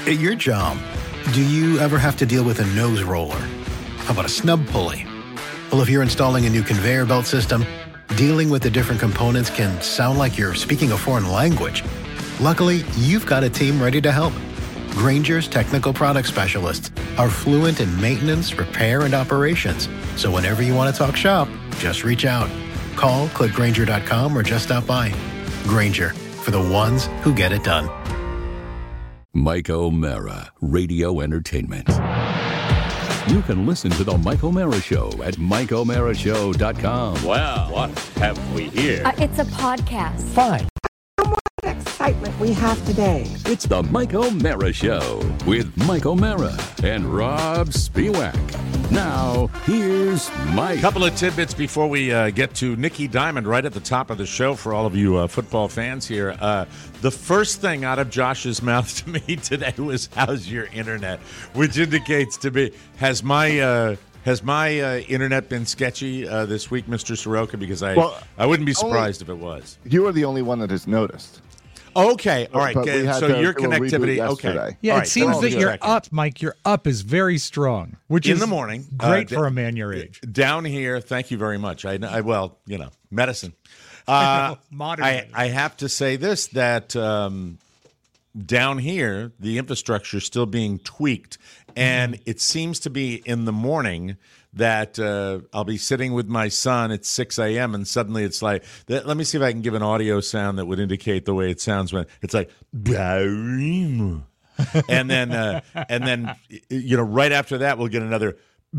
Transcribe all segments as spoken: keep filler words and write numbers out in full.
At your job, do you ever have to deal with a nose roller? How about a snub pulley? Well, if you're installing a new conveyor belt system, dealing with the different components can sound like you're speaking a foreign language. Luckily, you've got a team ready to help. Grainger's technical product specialists are fluent in maintenance, repair, and operations. So whenever you want to talk shop, just reach out. Call, click Grainger dot com, or just stop by. Grainger, for the ones who get it done. Mike O'Mara, Radio Entertainment. You can listen to The Mike O'Mara Show at Mike O'Mara Show dot com. Well, what have we here? Uh, it's a podcast. Fine. What excitement we have today. It's The Mike O'Mara Show with Mike O'Mara and Rob Spiewak. Now, here's Mike. A couple of tidbits before we uh, get to Nikki Diamond right at the top of the show for all of you uh, football fans here. Uh, the first thing out of Josh's mouth to me today was, how's your internet? Which indicates to me, has my... Uh, Has my uh, internet been sketchy uh, this week, Mister Soroka? Because I well, I wouldn't be surprised only, if it was. You are the only one that has noticed. Okay, all right. But so your connectivity, okay. Yeah, right, it seems that you're second. up, Mike. Your up is very strong, which in is the morning. Great uh, for a man your age. Down here, thank you very much. I, I well, you know, medicine. Uh, Modern. I, I have to say this, that um, down here, the infrastructure is still being tweaked. And mm-hmm. it seems to be in the morning that uh, I'll be sitting with my son at six a.m. and suddenly it's like, let me see if I can give an audio sound that would indicate the way it sounds when it's like, and then, uh, and then, you know, right after that, we'll get another,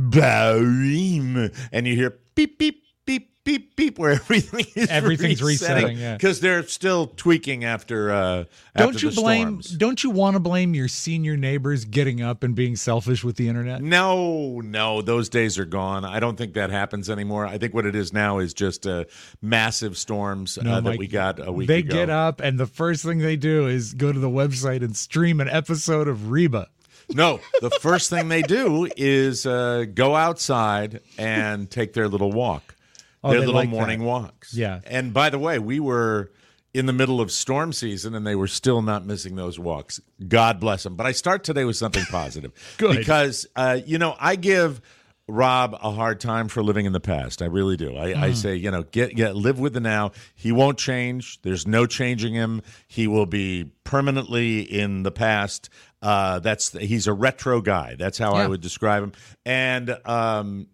and you hear beep, beep, beep, beep, beep, where everything is everything's resetting, yeah, because they're still tweaking after. Uh, don't after you the blame? storms. Don't you want to blame your senior neighbors getting up and being selfish with the internet? No, no, those days are gone. I don't think that happens anymore. I think what it is now is just uh, massive storms no, uh, that Mike, we got a week they ago. They get up and the first thing they do is go to the website and stream an episode of Reba. No, the first thing they do is uh, go outside and take their little walk. Oh, their little like morning that. walks. Yeah. And by the way, we were in the middle of storm season, and they were still not missing those walks. God bless them. But I start today with something positive. Good. Because, uh, you know, I give Rob a hard time for living in the past. I really do. I, mm. I say, you know, get, get live with the now. He won't change. There's no changing him. He will be permanently in the past. Uh, that's he's a retro guy. That's how yeah. I would describe him. And um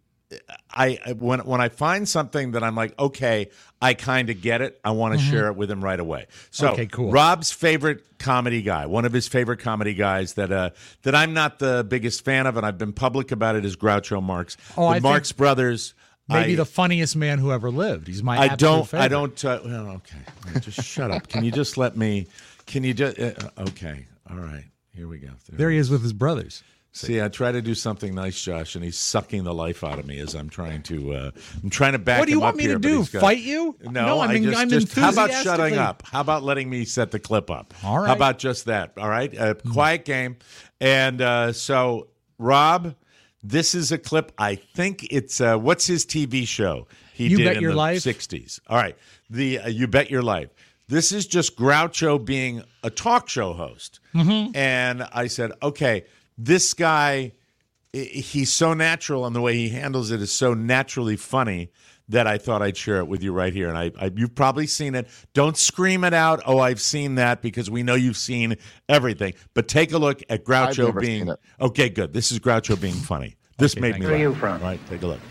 I when when I find something that I'm like, okay, I kind of get it, I want to mm-hmm. share it with him right away. So, okay, cool. Rob's favorite comedy guy, one of his favorite comedy guys that uh, that I'm not the biggest fan of, and I've been public about it, is Groucho Marx. Oh, the I Marx Brothers. Maybe I, the funniest man who ever lived. He's my I absolute don't. favorite. I don't. Uh, well, okay. Just shut up. Can you just let me? Can you just? Uh, okay. All right. Here we go. There, there he is with his brothers. See, I try to do something nice, Josh, and he's sucking the life out of me as I'm trying to. Uh, I'm trying to back. What do you him want up me here, to but do? he's got- Fight you? No, No, I'm I in- just, I'm just how about enthusiastically- shutting up? How about letting me set the clip up? All right. How about just that? All right. A quiet game. And uh, so, Rob, this is a clip. I think it's uh, what's his T V show he You did Bet in Your the Life? sixties. All right. The uh, You Bet Your Life. This is just Groucho being a talk show host. Mm-hmm. And I said, okay, this guy, he's so natural, and the way he handles it is so naturally funny that I thought I'd share it with you right here. And I, I you've probably seen it. Don't scream it out, oh, I've seen that, because we know you've seen everything. But take a look at Groucho I've never being seen it. okay. Good. This is Groucho being funny. This Okay, made thank me you. laugh. Where are you from? All right, take a look.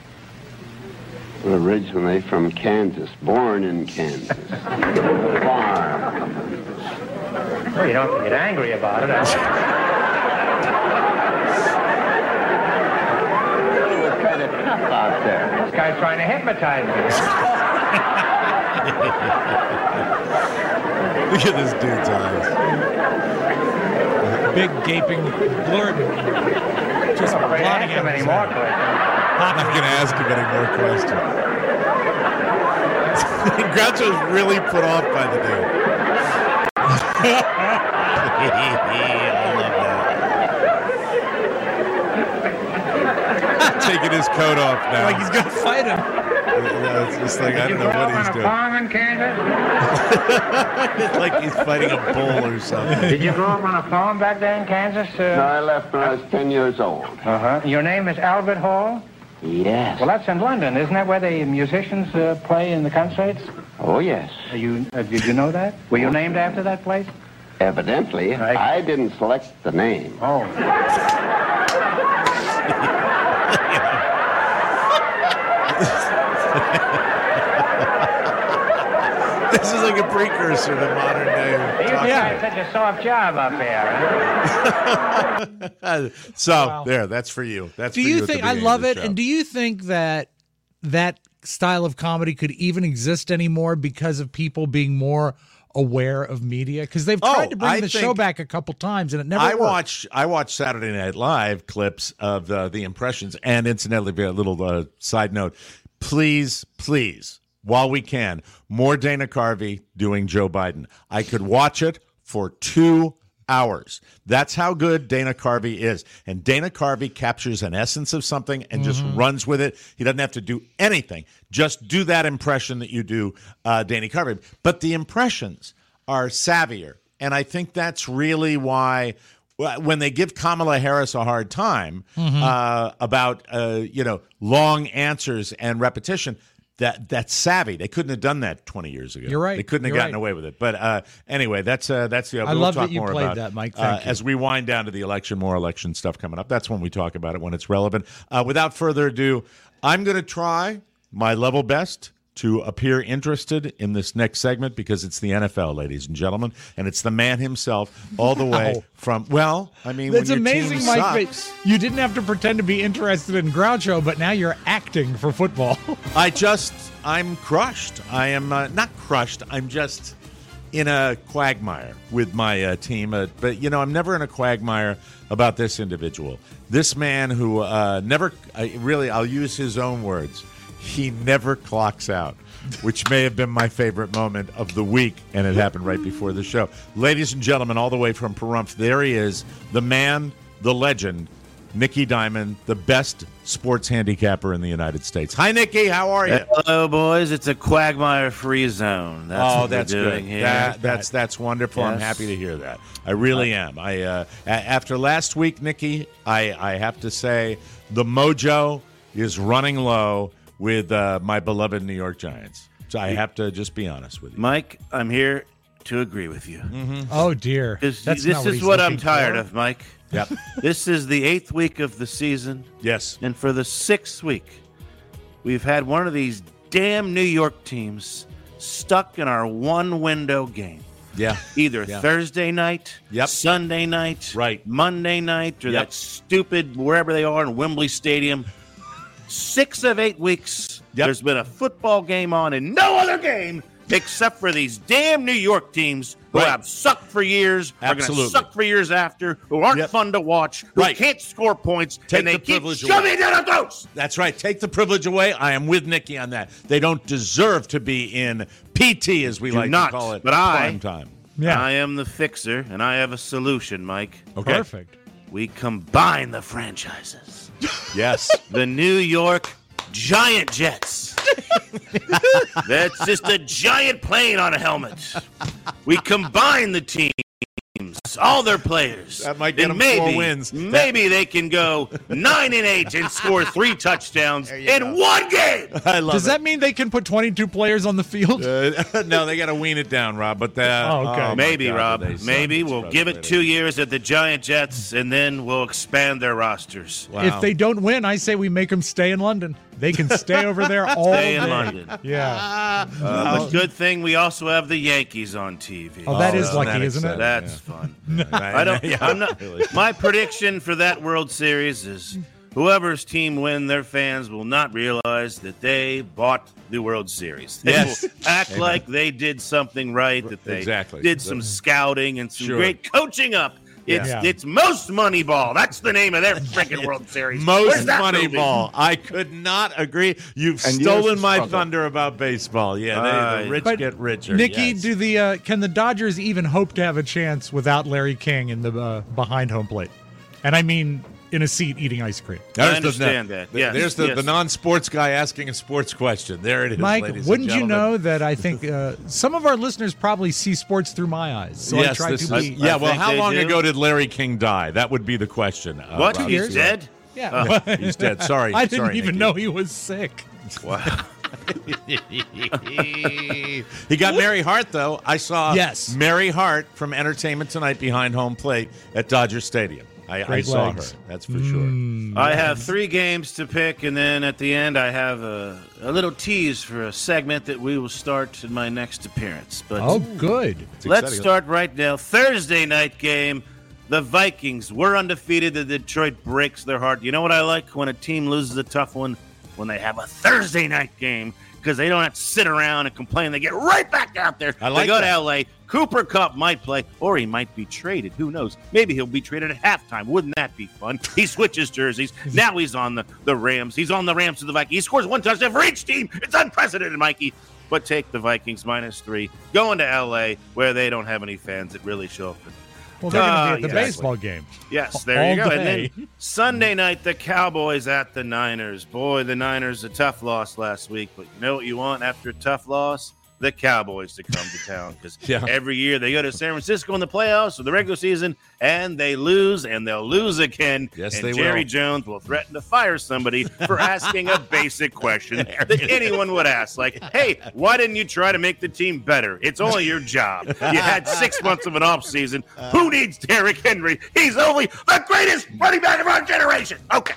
Originally from Kansas, born in Kansas. Farm. Well, you don't have to get angry about it. It was kind of tough out there. This guy's trying to hypnotize me. Look at this dude's eyes. Big gaping blurred. Just I'm afraid to ask blotting him out any his more head. questions. I'm not going to ask him any more questions. Groucho's really put off by the dude. I love that. Taking his coat off now. Like he's going to fight him. Yeah, it's just like, I Did you don't know grow what up he's on a doing. farm in Kansas? It's like he's fighting a bull or something. Did you grow up on a farm back there in Kansas? No, Uh I left when I was ten years old. huh. Your name is Albert Hall? Yes. Well, that's in London. Isn't that where the musicians uh, play in the concerts? Oh, yes. Are you, uh, did you know that? Were you named after that place? Evidently, Right. I didn't select the name. Oh. This is like a precursor to modern day. You talk. yeah. such a soft job up here. Huh? So Wow. there, that's for you. That's Do for you you at the think I beginning love of the it? show. And do you think that that style of comedy could even exist anymore because of people being more aware of media? Because they've tried Oh, to bring I the show think- back a couple times and it never I worked. watch I watch Saturday Night Live clips of uh, the impressions, and incidentally, a little uh, side note: please, please, while we can, more Dana Carvey doing Joe Biden. I could watch it for two hours. That's how good Dana Carvey is, and Dana Carvey captures an essence of something and just runs with it. He doesn't have to do anything; just do that impression that you do, uh, Dana Carvey. But the impressions are savvier. And I think that's really why when they give Kamala Harris a hard time uh, about, uh, you know, long answers and repetition, that that's savvy. They couldn't have done that twenty years ago. You're right. They couldn't have You're gotten right. away with it. But uh, anyway, that's uh, that's the. I we'll love talk that you more played about, that, Mike. uh, Thank you. As we wind down to the election, more election stuff coming up. That's when we talk about it, when it's relevant. Uh, without further ado, I'm going to try my level best to appear interested in this next segment because it's the N F L, ladies and gentlemen, and it's the man himself all the way Wow. from, well, I mean, It's when your amazing, team Mike, sucks, that you didn't have to pretend to be interested in Groucho, but now you're acting for football. I just, I'm crushed. I am uh, not crushed. I'm just in a quagmire with my uh, team. Uh, but, you know, I'm never in a quagmire about this individual. This man who uh, never, I, really, I'll use his own words. He never clocks out, which may have been my favorite moment of the week, and it happened right before the show. Ladies and gentlemen, all the way from Pahrump, there he is, the man, the legend, Nicky Diamond, the best sports handicapper in the United States. Hi, Nicky. How are you? Hello, boys. It's a quagmire-free zone. That's oh, what that's we're doing good. here. That, that's that's wonderful. I'm Yes. happy to hear that. I really am. I uh, a- after last week, Nicky, I, I have to say the mojo is running low with uh, my beloved New York Giants. So I have to just be honest with you. Mike, I'm here to agree with you. Oh, dear. This, That's this not what is he's what I'm looking tired for. of, Mike. Yep. This is the eighth week of the season, Yes. and for the sixth week, we've had one of these damn New York teams stuck in our one-window game. Yeah. Either Yeah. Thursday night, Yep. Sunday night, Right. Monday night, or Yep. that stupid wherever they are in Wembley Stadium. Six of eight weeks, Yep. there's been a football game on, and no other game except for these damn New York teams who Right. have sucked for years, are going Absolutely. to suck for years after, who aren't Yep. fun to watch, who Right. can't score points, Take and they the keep privilege shoving away. it down our throats. That's right. Take the privilege away. I am with Nicky on that. They don't deserve to be in P T, as we Do like not, to call it. but I- prime time. Yeah. I am the fixer, and I have a solution, Mike. Okay. Perfect. We combine the franchises. Yes. The New York Giant Jets. That's just a giant plane on a helmet. We combine the teams, all their players. That might get and them four maybe, wins. Maybe they can go nine and eight and score three touchdowns you in go. one game. I love Does it. that mean they can put twenty-two players on the field? Uh, no, they got to wean it down, Rob. But that, Oh, okay. my Maybe, God, Rob. they suck. Maybe It's we'll give it frustrating. two years at the Giant Jets, and then we'll expand their rosters. Wow. If they don't win, I say we make them stay in London. They can stay over there all Stay in day. London. Yeah. Uh, but good thing we also have the Yankees on T V. Oh, that is isn't lucky, that isn't it? exciting? That's fun. I I don't. Yeah, I'm not. really. My prediction for that World Series is whoever's team win, their fans will not realize that they bought the World Series. They Yes. will act like they did something right, that they Exactly. did some scouting and some Sure. great coaching up. It's Yeah. it's Most Money Ball. That's the name of their freaking World Series. Most Where's that money movie? ball. I could not agree. You've And stolen years of my struggle. thunder about baseball. Yeah, they, Uh, the rich But, get richer. Nikki, yes. do the uh, can the Dodgers even hope to have a chance without Larry King in the uh, behind home plate? And I mean in a seat eating ice cream. There's I understand the, that. the- Yes, There's the, yes. the non-sports guy asking a sports question. There it is, Mike, ladies and wouldn't you gentlemen. know that I think uh, some of our listeners probably see sports through my eyes? So I yes, try this to is, be. yeah. I Well, think how they long do. ago did Larry King die? That would be the question. Uh, What? Rob. He's dead? Yeah. Oh, he's dead. Sorry. I didn't Sorry, even Nikki. know he was sick. Wow. He got Mary Hart, though. I saw Yes. Mary Hart from Entertainment Tonight behind home plate at Dodger Stadium. I, I Great saw legs. her. That's for sure. I have three games to pick, and then at the end, I have a, a little tease for a segment that we will start in my next appearance. But Oh, good. let's exciting. start right now. Thursday night game. The Vikings were undefeated. The Detroit breaks their heart. You know what I like when a team loses a tough one? When they have a Thursday night game, because they don't have to sit around and complain. They get right back out there. I like they go that. to L A. Cooper Kupp might play, or he might be traded. Who knows? Maybe he'll be traded at halftime. Wouldn't that be fun? He switches jerseys. Now he's on the, the Rams. He's on the Rams to the Vikings. He scores one touchdown for each team. It's unprecedented, Mikey. But take the Vikings minus three. Going to L A, where they don't have any fans that really show up. Well, they're going to Uh, be at the exactly. baseball game. Yes, there All you go. day. And then Sunday night, the Cowboys at the Niners. Boy, the Niners, a tough loss last week. But you know what you want after a tough loss? The Cowboys to come to town. Because Yeah. every year they go to San Francisco in the playoffs or the regular season, and they lose, and they'll lose again. Yes, and they Jerry will. Jones will threaten to fire somebody for asking a basic question that anyone would ask. Like, hey, why didn't you try to make the team better? It's only your job. You had six months of an offseason. Who needs Derrick Henry? He's only the greatest running back of our generation. Okay.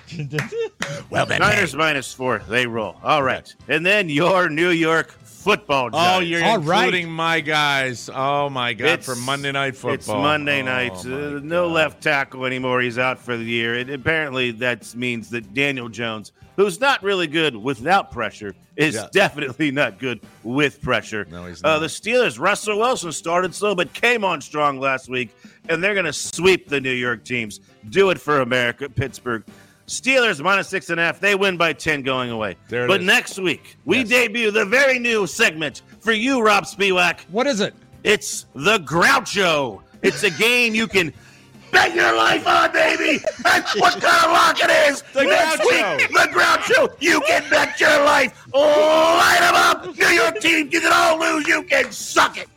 Well, then, Niners minus four. They roll. All right. And then your New York football Oh, Giants. you're All right. including my guys. Oh, my God, It's- for Monday Night Football. It's Monday Oh, night. my Uh, no God. left tackle anymore. He's out for the year. And apparently that means that Daniel Jones, who's not really good without pressure, is Yeah. definitely not good with pressure. No, he's Uh, not. the Steelers, Russell Wilson started slow but came on strong last week, and they're going to sweep the New York teams. Do it for America, Pittsburgh. Steelers minus six and a half. They win by ten going away. There it but is. next week, we Yes. debut the very new segment for you, Rob Spiewak. What is it? It's the Groucho. It's a game you can bet your life on, baby. That's what kind of lock it is. The Next Groucho. week, the Groucho. You can bet your life. Light them up. New York team, you can all lose. You can suck it.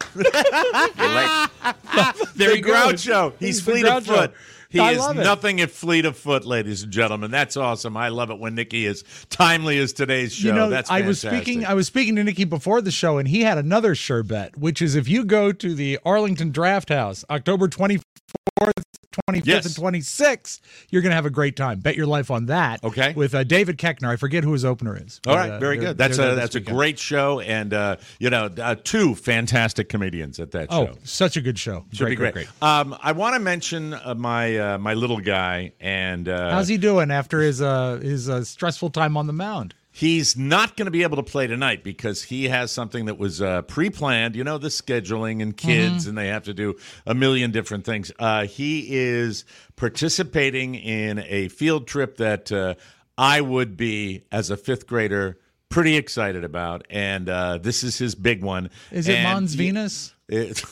There The Groucho. He's He's the fleet of Groucho. foot. He I is love it. nothing if fleet of foot, ladies and gentlemen. That's awesome. I love it when Nikki is timely as today's show. You know, That's I was fantastic. speaking. I was speaking to Nikki before the show, and he had another sure bet, which is if you go to the Arlington Draft House, October twenty fourth, twenty fifth, Yes. and twenty sixth, you're going to have a great time. Bet your life on that. Okay. With uh, David Keckner. I forget who his opener is. All but, right, uh, very they're- good. That's they're a there that's this a weekend. great show, and uh, you know, uh, two fantastic comedians at that Oh, show. such a good show. Should great, be great. great, great. Um, I want to mention uh, my uh, my little guy, and uh, How's he doing after his uh, his uh, stressful time on the mound? he's not going to be able to play tonight because he has something that was uh, pre-planned. You know, the scheduling and kids, and they have to do a million different things. Uh, he is participating in a field trip that uh, I would be, as a fifth grader, pretty excited about, and uh, this is his big one. Is it And Mons he- Venus? It,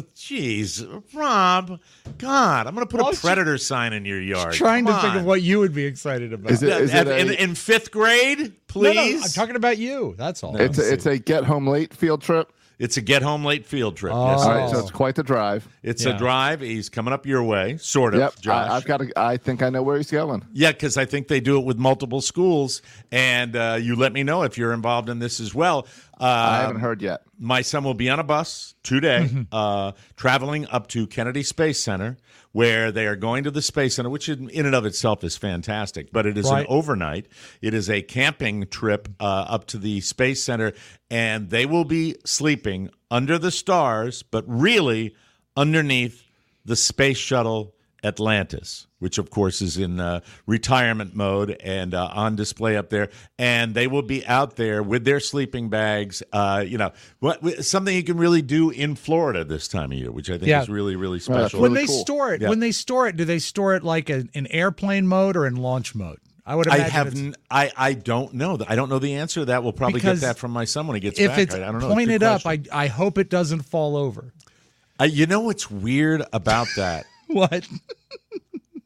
Jeez, Rob, God, I'm going to put Oh, a she- predator sign in your yard. Trying Come to think on. of what you would be excited about. Is it, is it in, a, in fifth grade, No, please. no, I'm talking about you. That's all. it's, a, it's a get home late field trip? It's a get home late field trip. Oh. Yes, All it right, is. so it's quite the drive. It's Yeah. a drive. He's coming up your way, sort of. Yep, Josh. I, I've got. To, I think I know where he's going. Yeah, because I think they do it with multiple schools, and uh, you let me know if you're involved in this as well. Uh, I haven't heard yet. My son will be on a bus today, uh, traveling up to Kennedy Space Center, where they are going to the Space Center, which in, in and of itself is fantastic. But it is Right. an overnight. It is a camping trip uh, up to the Space Center, and they will be sleeping under the stars, but really underneath the Space Shuttle Atlantis, which of course is in uh, retirement mode and uh, on display up there. And they will be out there with their sleeping bags. Uh, you know, what something you can really do in Florida this time of year, which I think Yeah. is really, really Well, that's special. when really they cool. store it, Yeah. when they store it, do they store it like a, in airplane mode or in launch mode? I would I imagine have, it's- n- I, I don't know. I don't know the answer to that. We'll probably Because get that from my son when he gets if back. it's I, I don't know. It's a good pointed up, question. I I hope it doesn't fall over. Uh, you know what's weird about that? What?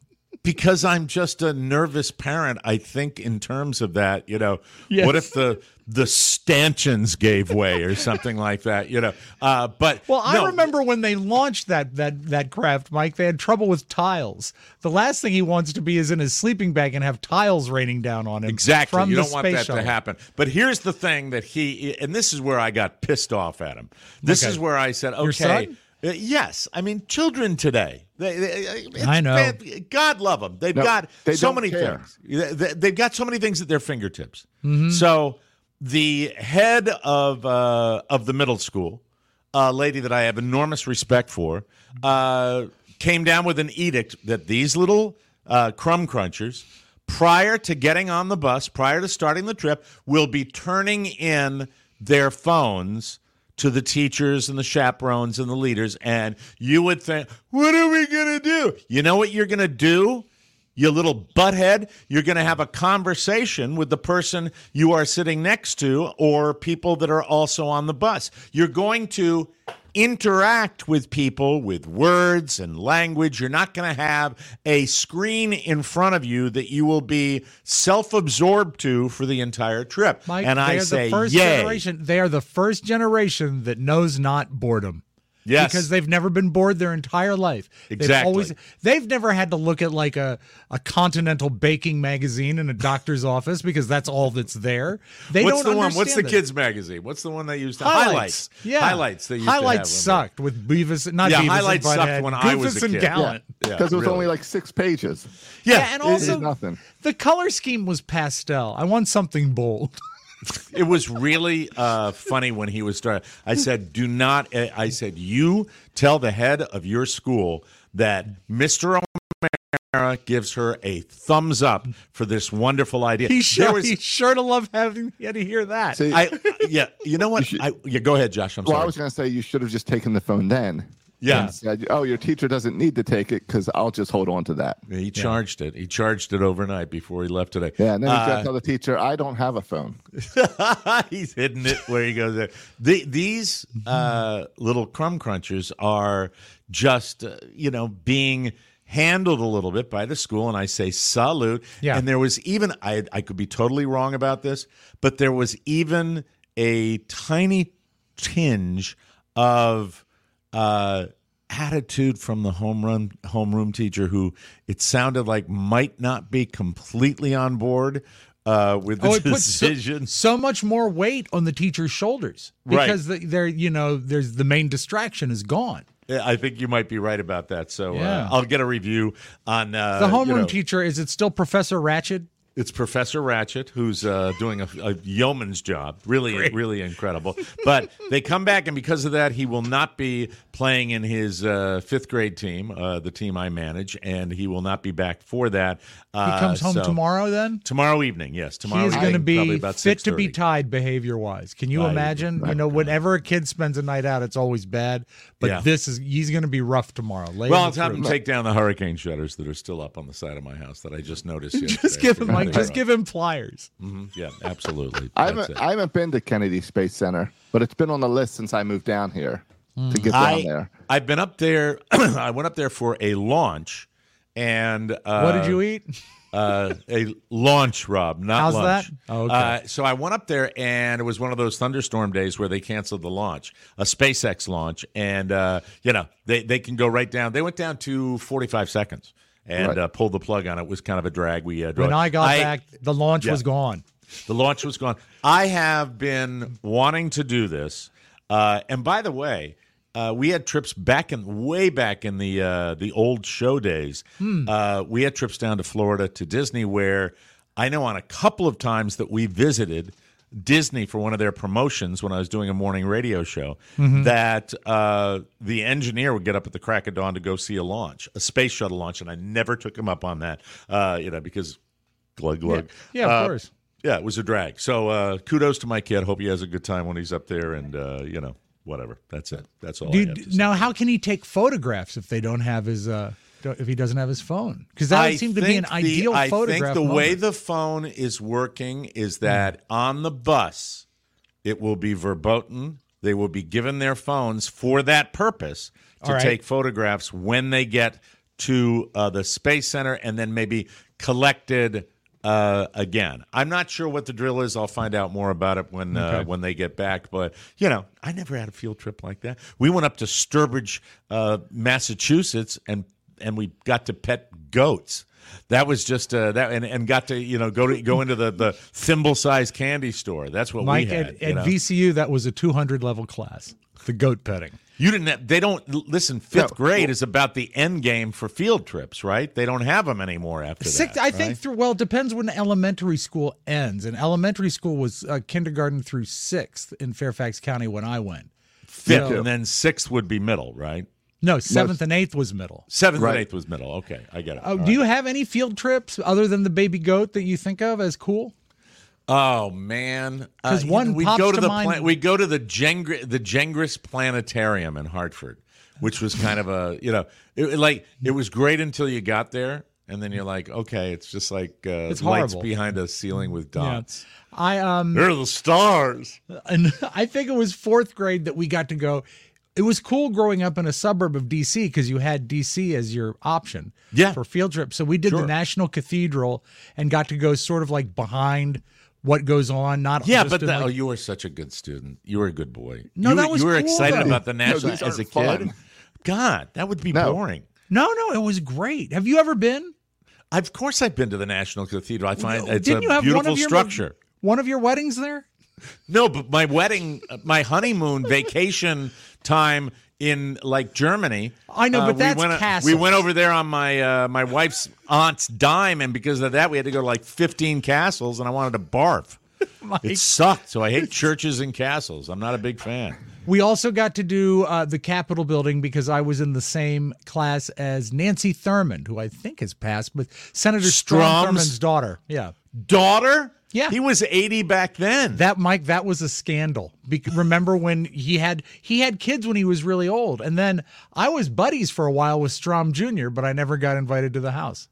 because I'm just a nervous parent, I think in terms of that, you know, Yes. what if the the stanchions gave way or something like that, you know? Uh, but Well, I no, remember when they launched that that that craft, Mike. They had trouble with tiles. The last thing he wants to be is in his sleeping bag and have tiles raining down on him. Exactly. From You the don't want space that shuttle. to happen. But here's the thing that he, and this is where I got pissed off at him. This Okay. is where I said, okay. Your son? Uh, yes, I mean children today. They, they, it's I know. fan- God love them. They've No, got they so don't many care. things. They, they've got so many things at their fingertips. Mm-hmm. So the head of uh, of the middle school, a lady that I have enormous respect for, uh, came down with an edict that these little uh, crumb crunchers, prior to getting on the bus, prior to starting the trip, will be turning in their phones to the teachers and the chaperones and the leaders. And you would think, what are we going to do? You know what you're going to do, you little butthead? You're going to have a conversation with the person you are sitting next to or people that are also on the bus. You're going to interact with people with words and language. You're not going to have a screen in front of you that you will be self-absorbed to for the entire trip. Mike, and they I are say, the first yay. generation. They are the first generation that knows not boredom. Yes. Because they've never been bored their entire life. They've Exactly. always they've never had to look at like a, a continental baking magazine in a doctor's office because that's all that's there. They What's don't the one? What's the understand it. kids magazine? What's the one they used to Highlights. Yeah. Highlights. They used Highlights to have sucked with Beavis. Not Yeah, Beavis Highlights and sucked Butthead, when I was Goofus a and kid. Gallant. Yeah, Because it was really. only like six pages. Yeah, Yeah, and it- also It's nothing. the color scheme was pastel. I want something bold. It was really uh, funny when he was starting. I said, do not, I said, you tell the head of your school that Mister O'Mara gives her a thumbs up for this wonderful idea. He There sure, was- he's sure to love having had to hear that. See, I, yeah, you know what? should- I, yeah, go ahead, Josh. I'm well, sorry. I was going to say you should have just taken the phone then. Yeah. And said, oh, your teacher doesn't need to take it because I'll just hold on to that. He charged it. He charged it overnight before he left today. Yeah, and then he's got to Uh, tell the teacher, I don't have a phone. He's hidden it where he goes there. The, these uh, little crumb crunchers are just, uh, you know, being handled a little bit by the school, and I say salute. Yeah. And there was even, I, I could be totally wrong about this, but there was even a tiny tinge of uh, attitude from the home run homeroom teacher who it sounded like might not be completely on board uh, with the Oh, it puts so, decision. so much more weight on the teacher's shoulders Right. because the, they're, you know, there's the main distraction is gone. Yeah, I think you might be right about that. So Yeah. uh, I'll get a review on uh, The you homeroom know, teacher, is it still Professor Ratchet? It's Professor Ratchet who's uh, doing a, a yeoman's job. Really, really incredible. But they come back, and because of that, he will not be playing in his uh, fifth grade team, uh, the team I manage, and he will not be back for that. He Uh, comes home so- tomorrow then? Tomorrow evening, yes. Tomorrow He is evening, going to probably be about fit to be six thirty. tied behavior-wise. Can you Right. imagine? You know, whenever a kid spends a night out, it's always bad. But Yeah. this is he's going to be rough tomorrow. Lay Well, him I'll the have him truth. take down the hurricane shutters that are still up on the side of my house that I just noticed yesterday. Just give him, Forgot Mike. they Just were give him pliers. up. Mhm. Yeah, absolutely. I That's haven't, it. I haven't been to Kennedy Space Center, but it's been on the list since I moved down here to get down I, there. I've been up there. I went up there for a launch, and uh, What did you eat? uh, a launch, Rob, not How's lunch. that? Oh, okay. uh, so I went up there, and it was one of those thunderstorm days where they canceled the launch, a SpaceX launch, and uh, you know they they can go right down. They went down to forty-five seconds and Right. uh, pulled the plug on it. It was kind of a drag. We uh, drove. When I got back, the launch yeah. was gone. The launch was gone. I have been wanting to do this, uh, and by the way. Uh, we had trips back in way back in the uh, the old show days. Uh, we had trips down to Florida to Disney, where I know on a couple of times that we visited Disney for one of their promotions when I was doing a morning radio show. That uh, the engineer would get up at the crack of dawn to go see a launch, a space shuttle launch, and I never took him up on that. Uh, you know, because glug glug. Yeah, of Uh, course. Yeah, it was a drag. So uh, kudos to my kid. Hope he has a good time when he's up there, and uh, you know. Whatever. That's it. That's all. Do I you, have to say. now, how can he take photographs if they don't have his uh, don't- if he doesn't have his phone? Because that would I seem to be an think ideal the, I photograph. think the way moment. the phone is working is that on the bus, it will be verboten. They will be given their phones for that purpose to All right. take photographs when they get to uh, the Space Center and then maybe collected uh, again. I'm not sure what the drill is. I'll find out more about it when uh, Okay. when they get back. But, you know, I never had a field trip like that. We went up to Sturbridge, uh, Massachusetts, and and we got to pet goats. That was just uh, that, and, and got to you know go to go into the, the thimble-sized candy store. That's what Mike, we had. at, you at know? V C U, that was a two hundred level class, the goat petting. You didn't. Have, they don't listen. Fifth No. grade is about the end game for field trips, right? They don't have them anymore after Six, that. I think right? through well, it depends when elementary school ends. And elementary school was uh, kindergarten through sixth in Fairfax County when I went. fifth, So- and then sixth would be middle, right? No, seventh and eighth was middle. Seventh Right. and eighth was middle. Okay, I get it. Oh, All do right. you have any field trips other than the baby goat that you think of as cool? Oh man, 'Cause Uh, one we pops go to to the mind- we go to the Gengr- the Gengris Planetarium in Hartford, which was kind of a you know it, like it was great until you got there, and then you're like, okay, it's just like uh, It's lights horrible. behind a ceiling with dots. I um They're the stars. and I think it was fourth grade that we got to go. It was cool growing up in a suburb of D C because you had D C as your option Yeah. for field trips. So we did Sure. the National Cathedral and got to go sort of like behind what goes on. Not Yeah, just but in, that, like- oh, you were such a good student. You were a good boy. No, you, that was you were cool, excited though. about the national these as a aren't kid. fun. God, that would be No. boring. no, no, it was great. Have you ever been? Of course, I've been to the National Cathedral. I find it's Didn't a you have beautiful one of your structure. one of your weddings there? No, but my wedding, my honeymoon vacation time in like Germany. I know, uh, but we that's went, castles. We went over there on my uh, my wife's aunt's dime, and because of that, we had to go to like fifteen castles, and I wanted to barf. It sucked. So I hate churches and castles. I'm not a big fan. We also got to do uh, the Capitol building because I was in the same class as Nancy Thurmond, who I think has passed, but Senator Strom Strom's- Thurmond's daughter. Yeah. Daughter? Yeah. He was eighty back then. That Mike, that was a scandal. Be- remember when he had he had kids when he was really old, and then I was buddies for a while with Strom Junior, but I never got invited to the house.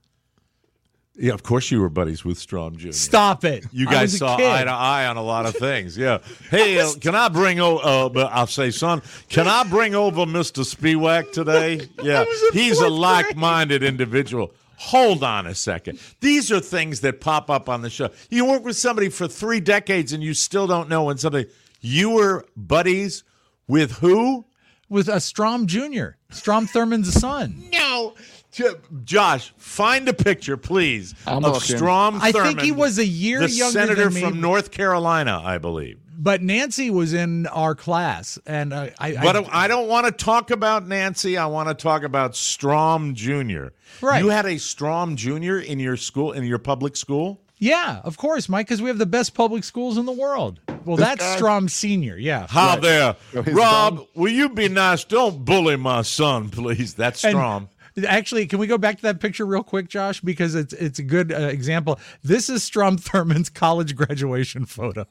Yeah, of course you were buddies with Strom Junior Stop it! You I guys was a saw kid. eye to eye on a lot of things. Yeah. Hey, uh, can I bring over? Uh, but I'll say, son, can I bring over Mister Spiewak today? Yeah, was in he's a fourth grade. like-minded individual. Hold on a second. These are things that pop up on the show. You work with somebody for three decades and you still don't know when somebody. You were buddies with who? with a Strom Junior Strom Thurmond's son. No. J- Josh, find a picture, please, I'm of looking. Strom Thurmond. I think he was a year the younger senator than me. from North Carolina, I believe. But Nancy was in our class, and uh, I, But I, I don't want to talk about Nancy. I want to talk about Strom Junior Right. You had a Strom Junior in your school, in your public school? yeah, of course, Mike, because we have the best public schools in the world. Well, This that's guy- Strom Senior. Yeah. Hi Right. there. So his Rob, mom- will you be nice? Don't bully my son, please. That's And Strom. Actually, can we go back to that picture real quick, Josh? Because it's it's a good uh, example. This is Strom Thurmond's college graduation photo.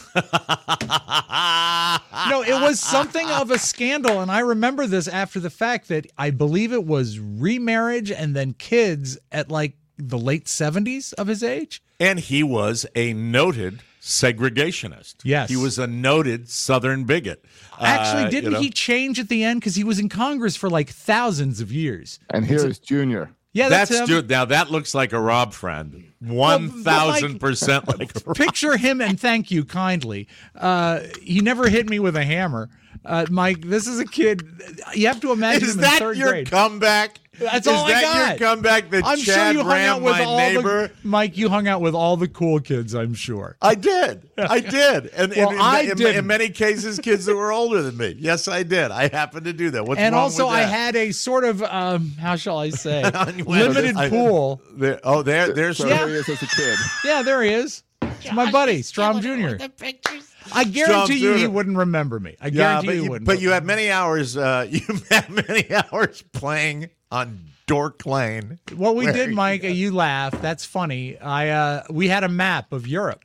No, it was something of a scandal, and I remember this after the fact that I believe it was remarriage and then kids at like the late seventies of his age. And he was a noted segregationist. Yes. He was a noted Southern bigot. Actually, Uh, didn't you know. he change at the end because he was in Congress for like thousands of years? And here is Junior. Yeah, that's, That's him. dude. Now that looks like a Rob friend. One thousand percent like a Rob. Picture him and thank you kindly. Uh, he never hit me with a hammer. Uh, Mike, this is a kid. You have to imagine Is him in that third your grade. comeback? That's Is all I that got. your comeback that I'm Chad sure you hung ran out with my all neighbor? the Mike. You hung out with all the cool kids. I'm sure. I did. I did. And, Well, and in, I in- didn't. in many cases, kids that were older than me. Yes, I did. I happened to do that. What's And wrong also, with I that? had a sort of um, how shall I say Well, limited I- pool. There, oh, there, there's So Yeah. here he is as a kid. Yeah, there he is. It's my buddy, Strom Junior I guarantee you he Junior wouldn't remember me. I Yeah, guarantee but you, you, wouldn't. but you have many hours. Uh, you have many hours playing on Dork Lane. What we Where did, you- Mike, you laugh. That's funny. I uh, we had a map of Europe,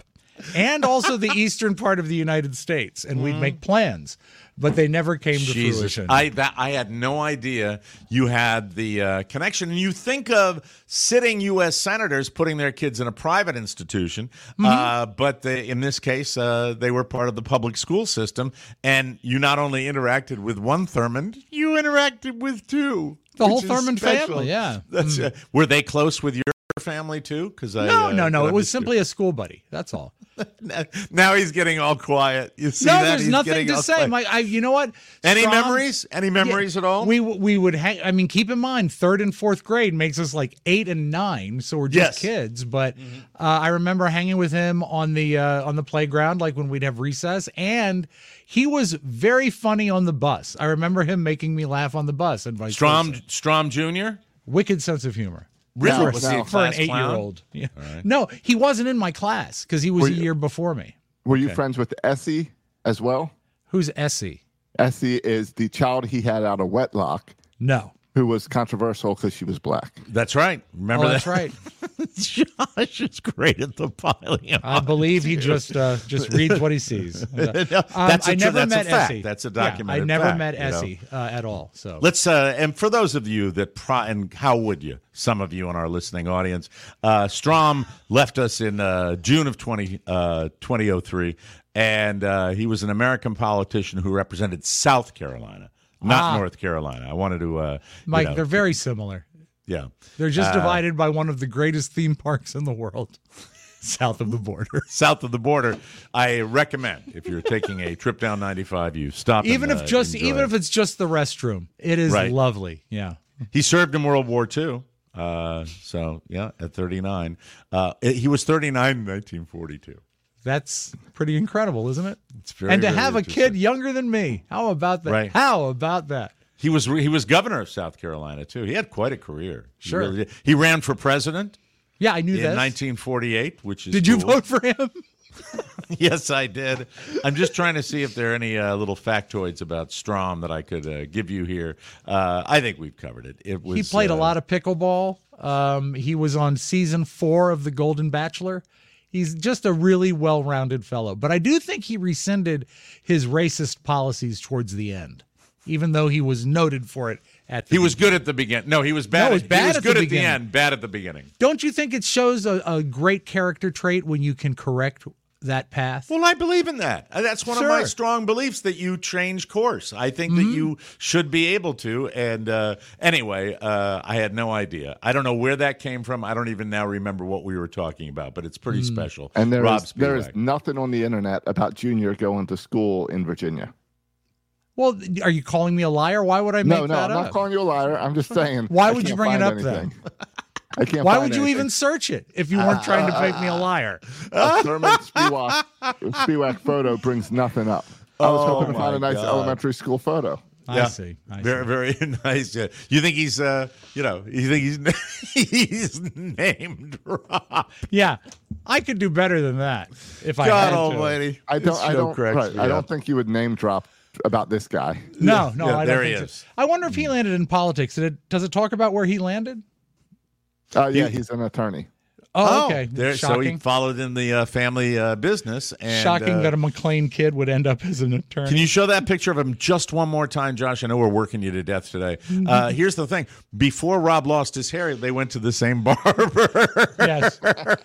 and also the eastern part of the United States, and we'd make plans, but they never came to Jesus, fruition. I that I had no idea you had the uh, connection. And you think of sitting U S senators putting their kids in a private institution, Mm-hmm. uh, but they, in this case, uh, they were part of the public school system. And you not only interacted with one Thurmond, you interacted with two. The whole which is Thurmond special. family, yeah. That's, uh, were they close with your family too? Because I no, uh, no, no. I'm It was just- simply a school buddy. That's all. Now he's getting all quiet. You see no, that? there's He's nothing getting to all say. quiet. My, I, you know what? Any Strom- memories? Any memories Yeah, at all? We we would hang. I mean, keep in mind, third and fourth grade makes us like eight and nine, so we're just Yes. kids. But uh, I remember hanging with him on the uh, on the playground, like when we'd have recess, and he was very funny on the bus. I remember him making me laugh on the bus, and vice Strom versa. Strom Junior Wicked sense of humor. Really? No, Was he a no. For an class eight-year-old. clown? Yeah. All right. No, he wasn't in my class because he was Were a you- year before me. Were you Okay. friends with Essie as well? Who's Essie? Essie is the child he had out of wedlock No. who was controversial because she was black. That's right. Remember Oh, that? that's right. Josh is great at the piling. I believe he just uh, just reads what he sees. No, Um, that's a I tr- never that's a met fact. Essie. That's a Yeah, documented I never fact, met you know. Essie uh, at all. So Let's uh, and for those of you that pro- and how would you? Some of you in our listening audience, uh, Strom left us in uh, June of twenty, uh, twenty oh three, and uh, he was an American politician who represented South Carolina, not Ah. North Carolina. I wanted to, uh, you Mike, know, they're very similar. yeah. They're just Uh, divided by one of the greatest theme parks in the world, south of the border. South of the border. I recommend if you're taking a trip down ninety-five, you stop. Even and, if uh, just enjoy even it. if it's just the restroom, it is Right. lovely. Yeah. He served in World War Two. Uh, so, yeah, at thirty-nine. Uh, he was thirty-nine in nineteen forty-two. That's pretty incredible, isn't it? It's very, and to very have a interesting. kid younger than me. How about that? Right. How about that? He was he was governor of South Carolina, too. He had quite a career. He Sure. really did. He ran for president Yeah, I knew in that. nineteen forty-eight, which is Did you cool. vote for him? Yes, I did. I'm just trying to see if there are any uh, little factoids about Strom that I could uh, give you here. Uh, I think we've covered it. It was He played uh, a lot of pickleball. Um, he was on season four of The Golden Bachelor. He's just a really well-rounded fellow. But I do think he rescinded his racist policies towards the end, even though he was noted for it at the He was beginning. good at the beginning. No, he was bad. No, he at, was bad he was at good the at the beginning. end, bad at the beginning. Don't you think it shows a, a great character trait when you can correct that path? Well, I believe in that. Uh, That's one of my Sure. strong beliefs, that you change course. I think Mm-hmm. that you should be able to. And uh, anyway, uh, I had no idea. I don't know where that came from. I don't even now remember what we were talking about, but it's pretty Mm. special. And there Rob is, there is Spiewak. nothing on the internet about Junior going to school in Virginia. Well, are you calling me a liar? Why would I make No, no, that I'm up? not calling you a liar. I'm just saying. Why I would you can't bring it find up then? anything. I can't. Why find would you anything. even search it if you weren't trying to make me a liar? A Thurman Spiewak, Spiewak photo brings nothing up. I was Oh, hoping to find a my nice God. elementary school photo. I Yeah. see. I see. Very, very nice. Yeah. You think he's, uh, you know, you think he's he's named Rob? Yeah, I could do better than that if I God had to. Almighty! I don't. This I show don't. cracks Right, me I up. don't think you would name drop about this guy. No, no, Yeah, I don't there think he so. is. I wonder if he landed in politics. Did it, does it talk about where he landed? Uh, yeah, he's an attorney. Oh, okay. There, so he Shocking. followed in the uh, family uh, business. And, Shocking uh, that a McLean kid would end up as an attorney. Can you show that picture of him just one more time, Josh? I know we're working you to death today. Mm-hmm. Uh, here's the thing. Before Rob lost his hair, they went to the same barber. Yes.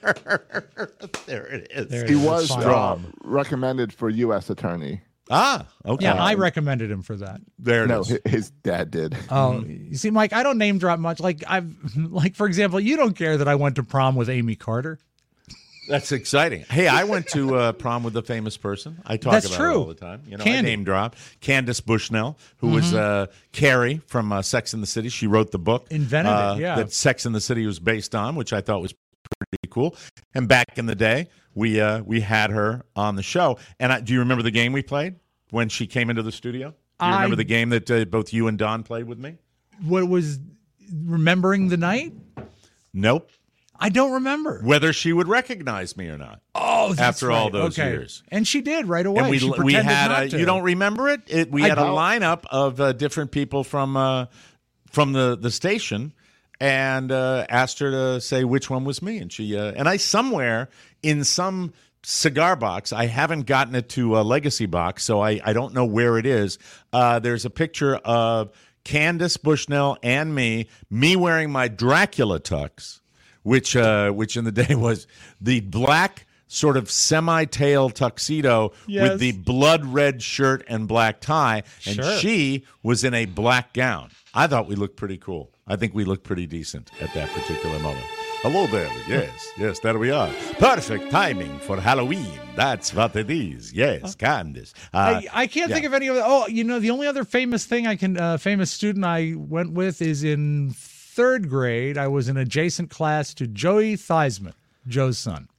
There it is. There it He is. was Fine. uh, recommended for U S attorney. Ah, okay. Yeah, I recommended him for that. there it No, is. hi- his dad did. Oh, you see, Mike, I don't name drop much. Like I've, like for example, you don't care that I went to prom with Amy Carter. That's exciting. Hey, I went to uh, prom with a famous person. I talk That's about true. it all the time. You know, I Candy. name drop Candace Bushnell, who was uh, Carrie from uh, Sex and the City. She wrote the book, Invented it, uh, yeah. that Sex and the City was based on, which I thought was pretty cool. And back in the day, we uh, we had her on the show. And I, do you remember the game we played when she came into the studio? Do you I- remember the game that uh, both you and Don played with me? What was remembering the night? Nope. I don't remember. Whether she would recognize me or not. Oh, that's After all right. those Okay. years. And she did right away. And we she we pretended had not a, to. you don't remember it? It we I had a don't. lineup of uh, different people from uh, from the, the station, and uh, asked her to say which one was me, and she uh, and I somewhere in some cigar box. I haven't gotten it to a Legacy box, so I, I don't know where it is. Uh, there's a picture of Candace Bushnell and me, me wearing my Dracula tux, which uh, which in the day was the black sort of semi-tail tuxedo Yes. with the blood red shirt and black tie, and Sure. she was in a black gown. I thought we looked pretty cool. I think we looked pretty decent at that particular moment. Hello there. Yes, yes, there we are. Perfect timing for Halloween. That's what it is. Yes, Candace. Uh, I, I can't yeah. think of any other. Oh, you know, the only other famous thing I can, uh, famous student I went with is in third grade. I was in adjacent class to Joey Theismann, Joe's son.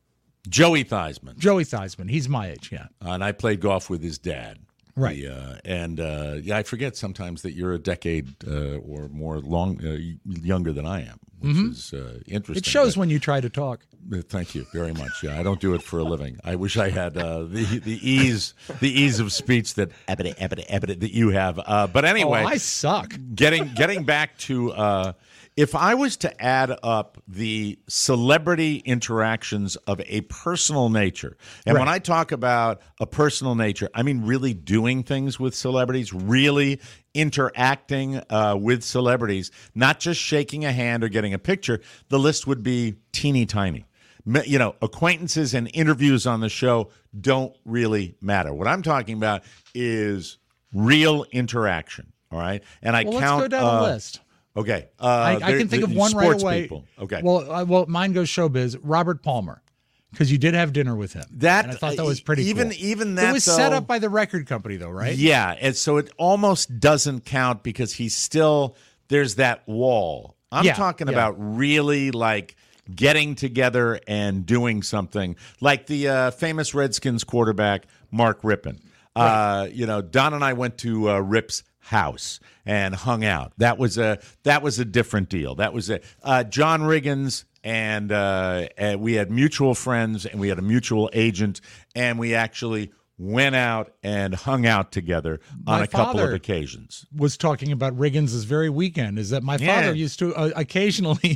Joey Theismann. Joey Theismann. He's my age, yeah. Uh, and I played golf with his dad. Right. The, uh, and uh, yeah, I forget sometimes that you're a decade uh, or more long uh, younger than I am, which Mhm. is uh, interesting. It shows but- when you try to talk. Uh, Thank you very much. Yeah, I don't do it for a living. I wish I had uh, the the ease the ease of speech that ebony, ebony, ebony, that you have. Uh, but anyway, Oh, I suck. Getting getting back to uh, if I was to add up the celebrity interactions of a personal nature, and when Right. I talk about a personal nature, I mean really doing things with celebrities, really interacting uh, with celebrities, not just shaking a hand or getting a picture. The list would be teeny tiny. Me- You know, acquaintances and interviews on the show don't really matter. What I'm talking about is real interaction. All right, and I Well, let's count. go down uh, the list. Okay, uh, I, I there- can think the of one right sports away. people. Okay, Well, uh, well, mine goes showbiz. Robert Palmer, because you did have dinner with him. That- and I thought that was pretty. even- cool. even it that, was set though- up by the record company, though, right? Yeah, and so it almost doesn't count because he's still there's that wall. I'm Yeah, talking yeah. about really like getting together and doing something like the uh, famous Redskins quarterback Mark Rippon. Uh, you know, Don and I went to uh, Rip's house and hung out. That was a that was a different deal. That was a uh, John Riggins. And, uh, and we had mutual friends, and we had a mutual agent, and we actually went out and hung out together on My a couple of father occasions. Was talking about Riggins this very weekend. Is that my Yeah. father used to uh, occasionally,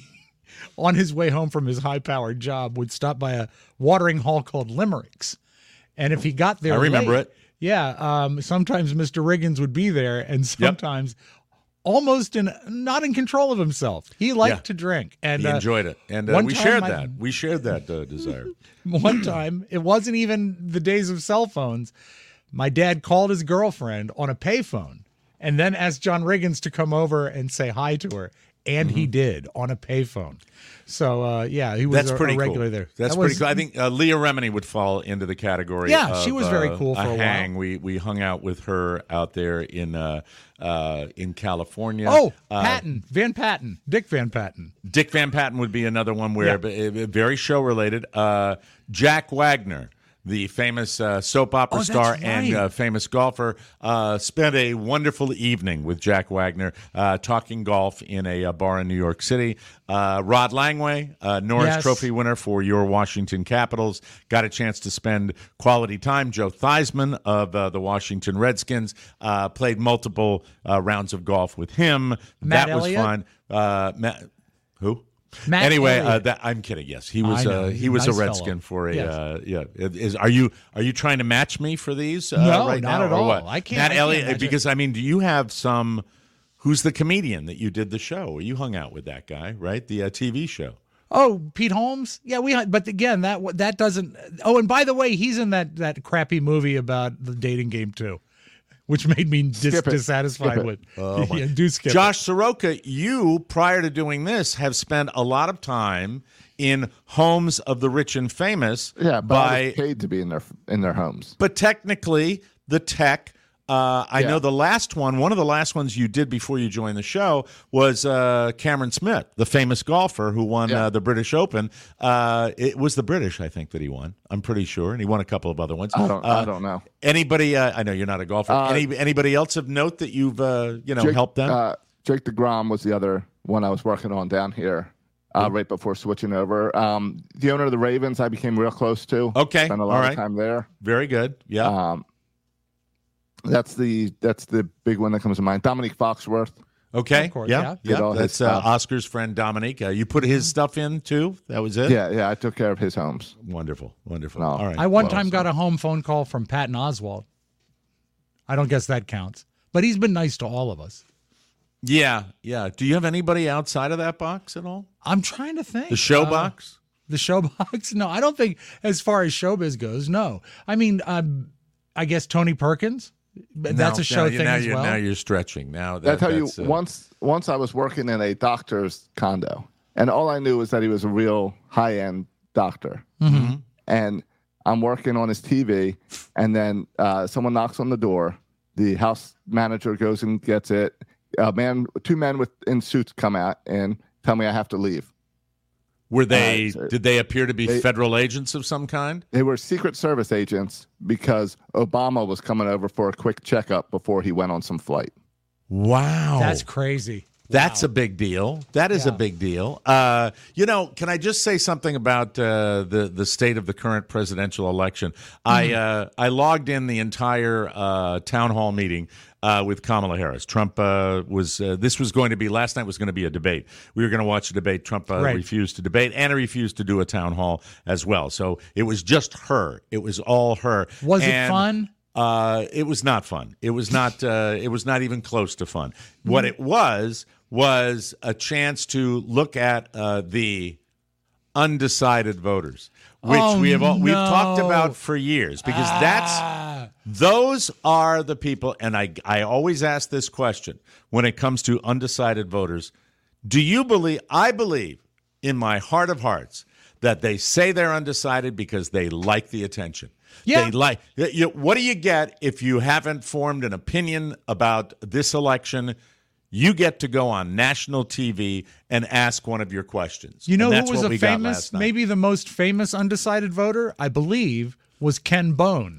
on his way home from his high-powered job, would stop by a watering hole called Limericks, and if he got there, I remember late- it. Yeah, um, sometimes Mister Riggins would be there, and sometimes almost in not in control of himself. He liked Yeah. to drink, and He uh, enjoyed it, and uh, one we time shared my- that. We shared that uh, desire. One time, it wasn't even the days of cell phones. My dad called his girlfriend on a payphone and then asked John Riggins to come over and say hi to her. And he did on a payphone. So, uh, yeah, he was That's a, pretty a regular cool. there. That's That pretty was- cool. I think uh, Leah Remini would fall into the category. Yeah, of, she was very uh, cool for a while. hang. We we hung out with her out there in uh, uh, in California. Oh, Uh, Patton, Van Patten, Dick Van Patten. Dick Van Patten would be another one where Yeah. but, uh, very show related. Uh, Jack Wagner, the famous uh, soap opera Oh, that's star and right. uh, famous golfer, uh, spent a wonderful evening with Jack Wagner uh, talking golf in a, uh bar in New York City. Uh, Rod Langway, uh, Norris Yes. Trophy winner for your Washington Capitals, got a chance to spend quality time. Joe Theismann of uh, the Washington Redskins uh, played multiple uh, rounds of golf with him. Matt that was Elliott? fun. Uh, Matt, who? Matt anyway, uh, Elliott. that I'm kidding. Yes, he was. I know. Uh, He's he a was nice a Redskin fellow. for a. Yes. Uh, yeah. Is are you are you trying to match me for these? Uh, No, right not now, at or all. what? I can't- Matt I can't Elliott, imagine. because I mean, do you have some? Who's the comedian that you did the show? You hung out with that guy, right? The uh, T V show. Oh, Pete Holmes? Yeah, we. But again, that that doesn't. Oh, and by the way, he's in that that crappy movie about the dating game too, which made me dis- Skip it. dissatisfied Skip it. with. Oh, my- yeah, do skip. it. Josh Soroka, you prior to doing this have spent a lot of time in homes of the rich and famous. Yeah, but I by was paid to be in their in their homes. but technically the tech. Uh, I Yeah. know the last one, one of the last ones you did before you joined the show was uh, Cameron Smith, the famous golfer who won Yeah. uh, the British Open. Uh, it was the British, I think, that he won. I'm pretty sure, and he won a couple of other ones. I don't. Uh, I don't know. Anybody? Uh, I know you're not a golfer. Uh, Any anybody else of note that you've uh, you know Jake, helped them? Uh, Jake DeGrom was the other one I was working on down here. Uh, right before switching over, um, the owner of the Ravens, I became real close to. Okay, spent a all lot right. of time there. Very good. Yeah. Um, that's the that's the big one that comes to mind. Dominique Foxworth. Okay. Of course, yeah. yeah. Yeah. Did all his That's uh, stuff. Oscar's friend Dominique. Uh, you put his stuff in too. That was it. Yeah, yeah. I took care of his homes. Wonderful. Wonderful. No. All right. I one Well, time got a home phone call from Patton Oswalt. I don't guess that counts, but he's been nice to all of us. Yeah. Yeah. Do you have anybody outside of that box at all? I'm trying to think. The show Uh, box. The show box? No, I don't think as far as showbiz goes, no. I mean, um, I guess Tony Perkins. But that's No, a show now, you- thing now as you're, well. Now you're stretching. Now I that, tell you, that's, uh, once once I was working in a doctor's condo, and all I knew was that he was a real high end doctor. Mm-hmm. And I'm working on his T V, and then uh, someone knocks on the door. The house manager goes and gets it. A man, two men with in suits come out and tell me I have to leave. Were they? Uh, so- did they appear to be They- federal agents of some kind? They were Secret Service agents because Obama was coming over for a quick checkup before he went on some flight. Wow, That's crazy. That's Wow. a big deal. That is a Yeah. big deal. Uh, you know, can I just say something about uh, the the state of the current presidential election? I uh, I logged in the entire uh, town hall meeting uh, with Kamala Harris. Trump uh, was uh, this was going to be last night was going to be a debate. We were going to watch a debate. Trump uh, Right. refused to debate, and he refused to do a town hall as well. So it was just her. It was all her. Was it And- fun? Uh, it was not fun. It was not. Uh, it was not even close to fun. What it was was a chance to look at uh, the undecided voters, which Oh, we have all, we've talked no. about for years, because that's Ah. those are the people. And I I always ask this question when it comes to undecided voters: do you believe? I believe in my heart of hearts that they say they're undecided because they like the attention. Yeah. They like you, what do you get if you haven't formed an opinion about this election? You get to go on national T V and ask one of your questions. You know And who that's was what a we got famous, last night. maybe the most famous undecided voter, I believe, was Ken Bone.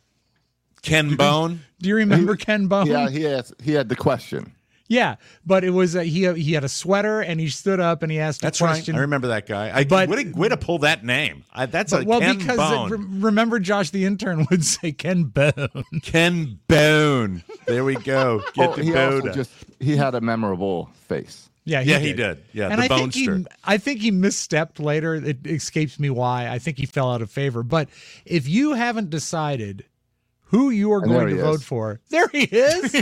Ken Bone. Do you remember Ken Bone? Yeah, he has, he had the question. Yeah, but it was uh, he he had a sweater and he stood up and he asked That's a right. question. I remember that guy. I, But- way, to, way to pull that name. I, that's But, a well, Ken because Bone. uh, re- remember, Josh, the intern would say Ken Bone. Ken Bone. There we go. Get Oh, the he also Boda. just he had a memorable face. Yeah, Yeah, he did. Yeah, and the I think he, Bonester. I think he misstepped later. It escapes me why. I think he fell out of favor. But if you haven't decided who you are And there going to he vote is. for, there he is.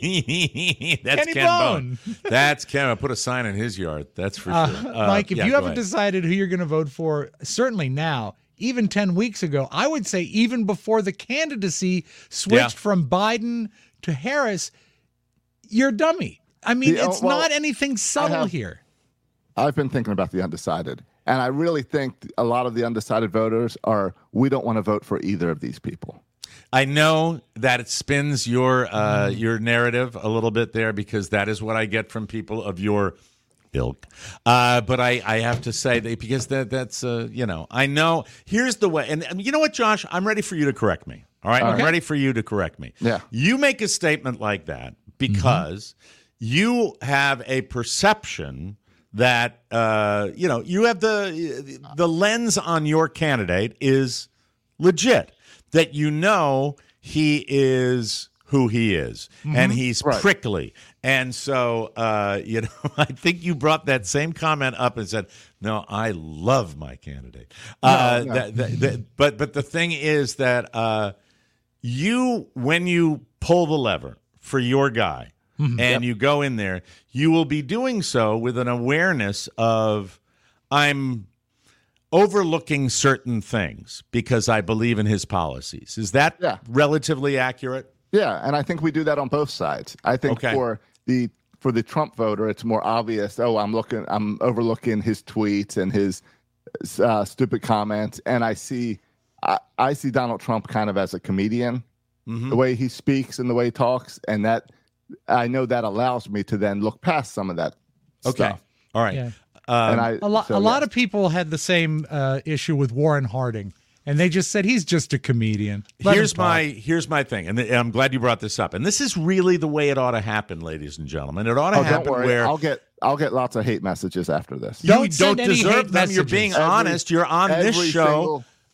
That's Kenny Ken Bone. Bone. That's Ken. I put a sign in his yard. That's for Uh, sure. Uh, Mike, if yeah, you go haven't ahead. decided who you're going to vote for, certainly now, even ten weeks ago, I would say even before the candidacy switched Yeah. from Biden to Harris, you're a dummy. I mean, The- it's well, not anything subtle have- here. I've been thinking about the undecided, and I really think a lot of the undecided voters are, we don't want to vote for either of these people. I know that it spins your uh, Mm. your narrative a little bit there, because that is what I get from people of your ilk. Uh, but I, I have to say that because that that's uh, you know, I know here's the way, and, and you know what, Josh, I'm ready for you to correct me. All right, I'm Okay. ready for you to correct me. Yeah. You make a statement like that because you have a perception that uh, you know you have the the lens on your candidate is legit, that you know he is who he is, and he's Right. prickly. And so, uh, you know, I think you brought that same comment up and said, no, I love my candidate. uh, no. that- that- that- but, but the thing is that uh, you, when you pull the lever for your guy and you go in there, you will be doing so with an awareness of, I'm overlooking certain things because I believe in his policies. Is that Yeah. relatively accurate? Yeah, and I think we do that on both sides. I think Okay. for the for the Trump voter, it's more obvious. Oh, I'm looking, I'm overlooking his tweets and his uh, stupid comments, and I see, I, I see Donald Trump kind of as a comedian, Mhm. the way he speaks and the way he talks, and that I know that allows me to then look past some of that Okay. stuff. All right. Yeah. Um, And I A lot, so, a lot yes. of people had the same uh, issue with Warren Harding, and they just said he's just a comedian. Let here's him talk. my here's my thing, and th- I'm glad you brought this up. And this is really the way it ought to happen, ladies and gentlemen. It ought to Oh, happen don't worry, where I'll get I'll get lots of hate messages after this. you Don't don't, send any deserve hate them. You're messages. being Every- honest. You're on this every show. single-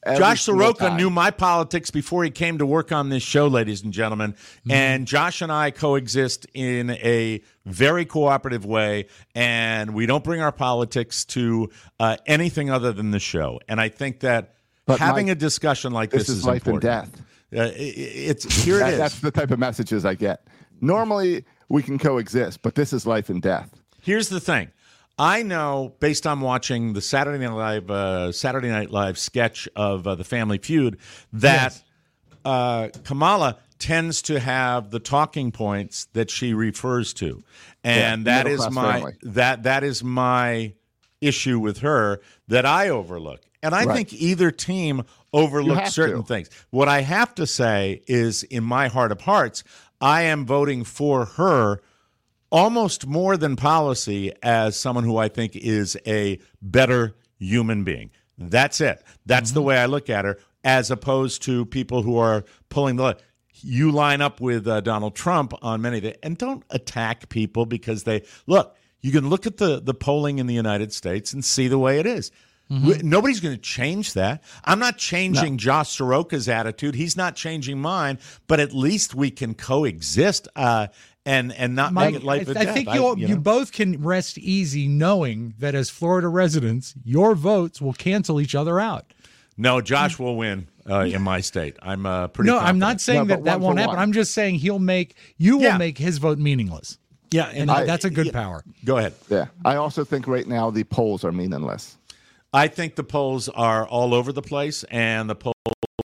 every Josh single Soroka time. knew my politics before he came to work on this show, ladies and gentlemen. Mm-hmm. And Josh and I coexist in a very cooperative way, and we don't bring our politics to uh, anything other than the show. And I think that but having Mike, a discussion like this, this is, is life important. and death. Uh, it, it's here. It that, is. That's the type of messages I get. Normally, we can coexist, but this is life and death. Here's the thing. I know, based on watching the Saturday Night Live uh, Saturday Night Live sketch of uh, the Family Feud, that yes. uh, Kamala tends to have the talking points that she refers to, and yeah, that is my family. that that is my issue with her that I overlook, and I right. think either team overlooks certain to. things. What I have to say is, in my heart of hearts, I am voting for her almost more than policy as someone who I think is a better human being. That's it. That's mm-hmm. the way I look at her, as opposed to people who are pulling the – you line up with uh, Donald Trump on many of the – and don't attack people because they – look, you can look at the, the polling in the United States and see the way it is. Mm-hmm. Nobody's going to change that. I'm not changing no. Josh Soroka's attitude. He's not changing mine, but at least we can coexist uh, and and not Mike, make it life I, or I death. think I, you you you know? both can rest easy knowing that as Florida residents, your votes will cancel each other out. No, Josh will win uh, in my state. I'm uh, pretty No, confident. I'm not saying no, that that won't happen. one. I'm just saying he'll make – you will yeah. make his vote meaningless. Yeah, and I, that's a good yeah, power. Go ahead. Yeah. I also think right now the polls are meaningless. I think the polls are all over the place, and the polls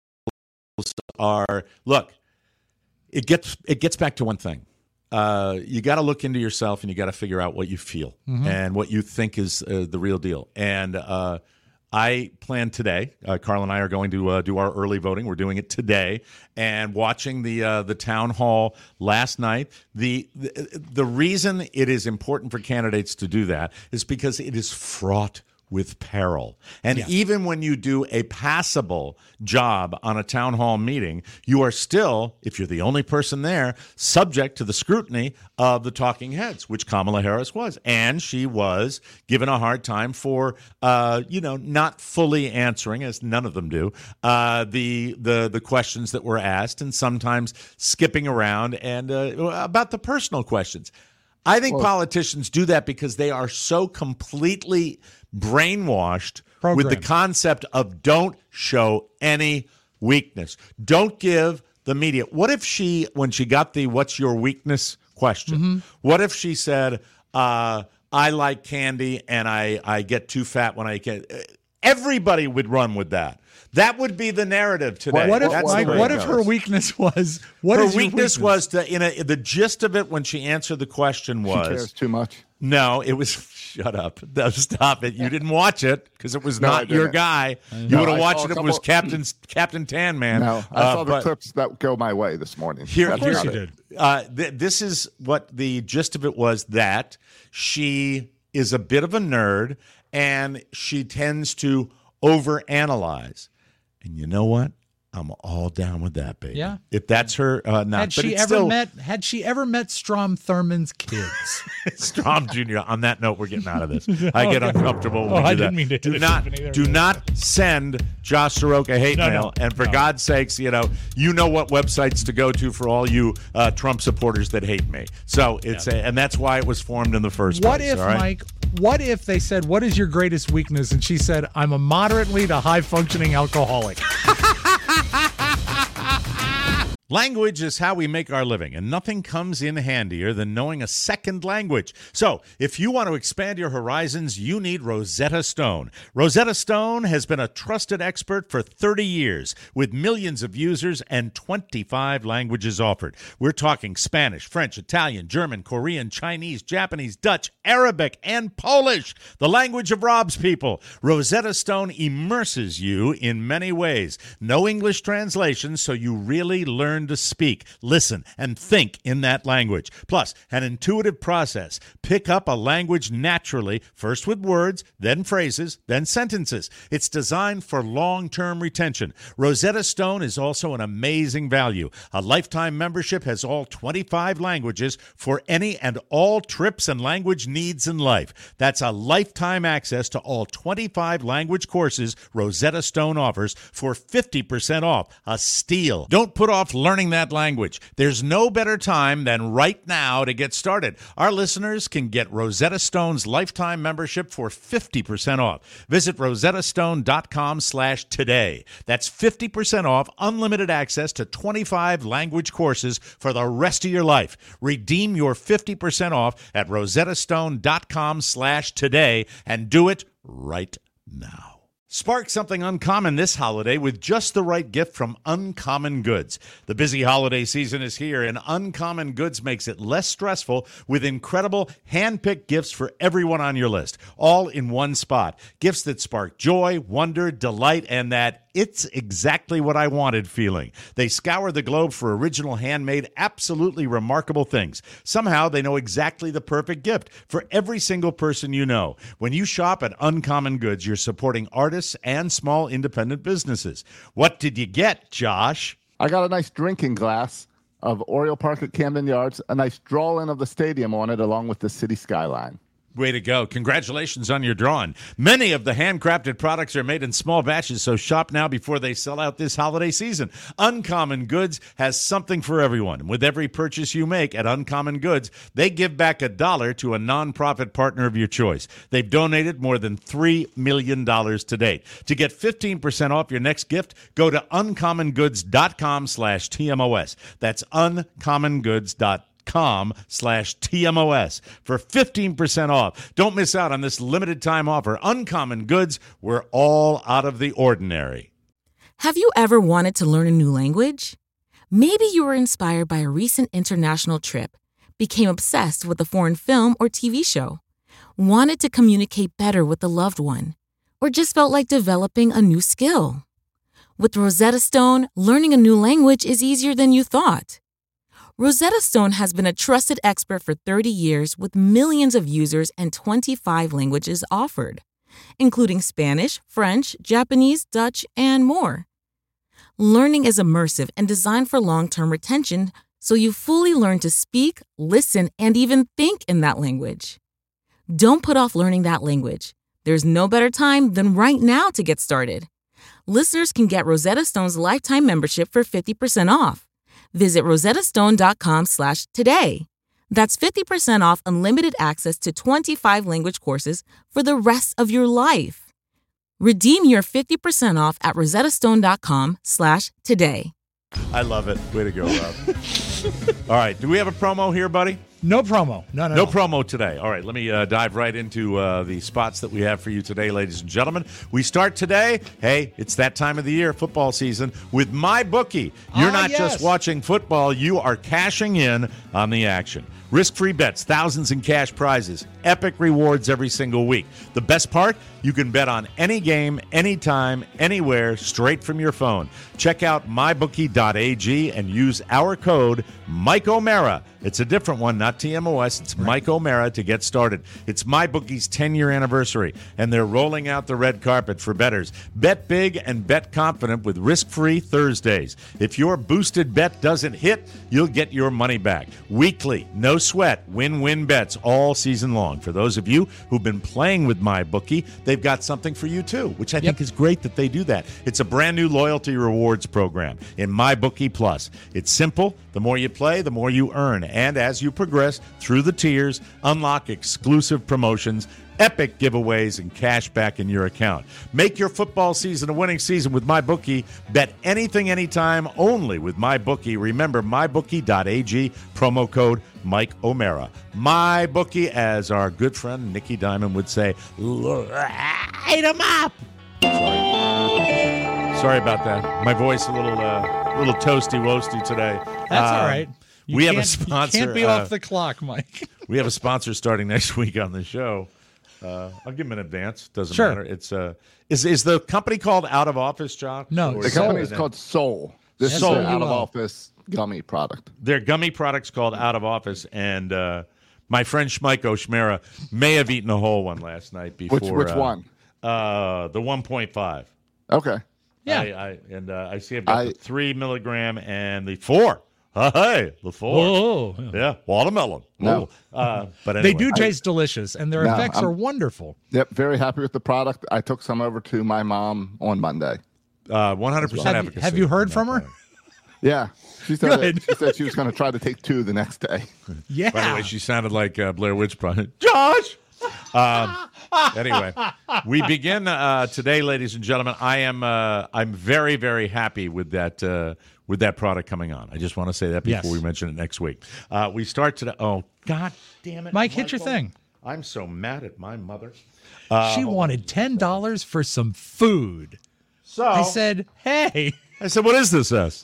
are look. It gets it gets back to one thing. Uh, you got to look into yourself, and you got to figure out what you feel mm-hmm. and what you think is uh, the real deal. And uh, I plan today. Uh, Carl and I are going to uh, do our early voting. We're doing it today, and watching the uh, the town hall last night. The, the the reason it is important for candidates to do that is because it is fraught with peril. And yeah. even when you do a passable job on a town hall meeting, you are still, if you're the only person there, subject to the scrutiny of the talking heads, which Kamala Harris was. And she was given a hard time for, uh, you know, not fully answering, as none of them do, uh, the, the, the questions that were asked, and sometimes skipping around and uh, about the personal questions. I think well, politicians do that because they are so completely brainwashed Program. with the concept of don't show any weakness. Don't give the media. What if she, when she got the what's your weakness question, mm-hmm. what if she said, uh, I like candy and I, I get too fat when I get. Everybody would run with that. That would be the narrative today. What if, That's Mike, what if her weakness was? What her is weakness, weakness was to, in a, the gist of it when she answered the question was she cares too much. No, it was shut up. No, stop it. You didn't watch it because it was no, not your guy. You no, would have I watched it. couple, It was Captain Captain Tan Man. No, I uh, saw the but, clips that go my way this morning. Here, of course here, you did. Uh, th- this is what the gist of it was, that she is a bit of a nerd and she tends to overanalyze. And you know what? I'm all down with that, baby. Yeah. If that's her, uh, not. Had but she it's ever still, met? Had she ever met Strom Thurmond's kids? Strom Junior On that note, we're getting out of this. I get okay. uncomfortable when oh, we do I that. didn't mean to do not do not send Josh Soroka hate no, mail. No, and for no. God's sakes, you know, you know what websites to go to for all you uh, Trump supporters that hate me. So it's yeah. a, and that's why it was formed in the first what place. What if, all right? Mike? What if they said, "What is your greatest weakness?" And she said, "I'm a moderately to high functioning alcoholic." Language is how we make our living, and nothing comes in handier than knowing a second language. So, if you want to expand your horizons, you need Rosetta Stone. Rosetta Stone has been a trusted expert for thirty years, with millions of users and twenty-five languages offered. We're talking Spanish, French, Italian, German, Korean, Chinese, Japanese, Dutch, Arabic, and Polish, the language of Rob's people. Rosetta Stone immerses you in many ways. No English translation, so you really learn learn to speak, listen, and think in that language. Plus, an intuitive process. Pick up a language naturally, first with words, then phrases, then sentences. It's designed for long-term retention. Rosetta Stone is also an amazing value. A lifetime membership has all twenty-five languages for any and all trips and language needs in life. That's a lifetime access to all twenty-five language courses Rosetta Stone offers for fifty percent off. A steal. Don't put off learning that language. There's no better time than right now to get started. Our listeners can get Rosetta Stone's lifetime membership for fifty percent off. Visit rosettastone.com slash today. That's fifty percent off unlimited access to twenty-five language courses for the rest of your life. Redeem your fifty percent off at rosettastone.com slash today and do it right now. Spark something uncommon this holiday with just the right gift from Uncommon Goods. The busy holiday season is here, and Uncommon Goods makes it less stressful with incredible hand-picked gifts for everyone on your list, all in one spot. Gifts that spark joy, wonder, delight, and that it's exactly what I wanted feeling. They scour the globe for original, handmade, absolutely remarkable things. Somehow they know exactly the perfect gift for every single person you know. When you shop at Uncommon Goods, you're supporting artists and small independent businesses. What did you get, Josh? I got a nice drinking glass of Oriole Park at Camden Yards, a nice draw-in of the stadium on it, along with the city skyline. Way to go. Congratulations on your drawing. Many of the handcrafted products are made in small batches, so shop now before they sell out this holiday season. Uncommon Goods has something for everyone. With every purchase you make at Uncommon Goods, they give back a dollar to a nonprofit partner of your choice. They've donated more than three million dollars to date. To get fifteen percent off your next gift, go to uncommongoods.com slash TMOS. That's uncommongoods.com. com slash TMOS for fifteen percent off. Don't miss out on this limited time offer. Uncommon Goods, we're all out of the ordinary. Have you ever wanted to learn a new language? Maybe you were inspired by a recent international trip, became obsessed with a foreign film or T V show, wanted to communicate better with a loved one, or just felt like developing a new skill. With Rosetta Stone, learning a new language is easier than you thought. Rosetta Stone has been a trusted expert for thirty years with millions of users and twenty-five languages offered, including Spanish, French, Japanese, Dutch, and more. Learning is immersive and designed for long-term retention, so you fully learn to speak, listen, and even think in that language. Don't put off learning that language. There's no better time than right now to get started. Listeners can get Rosetta Stone's lifetime membership for fifty percent off. Visit rosettastone.com slash today. That's fifty percent off unlimited access to twenty-five language courses for the rest of your life. Redeem your fifty percent off at rosettastone.com slash today. I love it. Way to go, Rob. All right. Do we have a promo here, buddy? No promo. No, no, No no. promo today. All right, let me uh, dive right into uh, the spots that we have for you today, ladies and gentlemen. We start today. Hey, it's that time of the year, football season, with MyBookie. You're Ah, not yes. just watching football, you are cashing in on the action. Risk-free bets, thousands in cash prizes, epic rewards every single week. The best part? You can bet on any game, anytime, anywhere, straight from your phone. Check out my bookie dot a g and use our code Mike O'Mara. It's a different one, not T M O S. It's Mike O'Mara to get started. It's MyBookie's ten-year anniversary, and they're rolling out the red carpet for bettors. Bet big and bet confident with risk-free Thursdays. If your boosted bet doesn't hit, you'll get your money back. Weekly, no sweat, win-win bets all season long. For those of you who've been playing with MyBookie, they've got something for you too, which I Yep. think is great that they do that. It's a brand new loyalty rewards program in MyBookie Plus. It's simple. The more you play, the more you earn. And as you progress through the tiers, unlock exclusive promotions, epic giveaways, and cash back in your account. Make your football season a winning season with MyBookie. Bet anything, anytime, only with MyBookie. Remember, my bookie dot a g, promo code Mike O'Mara. MyBookie, as our good friend Nikki Diamond would say, light 'em up. Sorry. Sorry about that. My voice a little, uh, little toasty woasty today. That's Uh, all right. You we have a can't- sponsor. You can't be uh, off the clock, Mike. We have a sponsor starting next week on the show. Uh, I'll give them in advance. Doesn't Sure. matter. It's uh, is is the company called Out of Office, John? No, Or The is company it- is called Soul. This Soul. is out of office. gummy product. Their gummy product's called Out of Office, and uh, my friend Schmeiko Schmera may have eaten a whole one last night before. Which, which uh, one? Uh, the one point five. Okay. Yeah. I, I, and uh, I see I've got I- the three milligram and the four. Uh, hey, the four. Oh, Yeah, watermelon. No. Oh. Uh, but they anyway. do taste delicious, and their No, effects I'm- are wonderful. Yep, very happy with the product. I took some over to my mom on Monday. Uh, one hundred percent Have you- efficacy. have you heard on from that her? product. Yeah, she said Good. she said she was going to try to take two the next day. Yeah. By the way, she sounded like uh, Blair Witch Project. Josh! Um, anyway, we begin uh, today, ladies and gentlemen. I am uh, I'm very, very happy with that uh, with that product coming on. I just want to say that before Yes. we mention it next week. Uh, we start today. Oh, God damn it. Mike, hit your Michael. thing. I'm so mad at my mother. She wanted ten dollars for some food. So I said, hey. I said, what is this, S?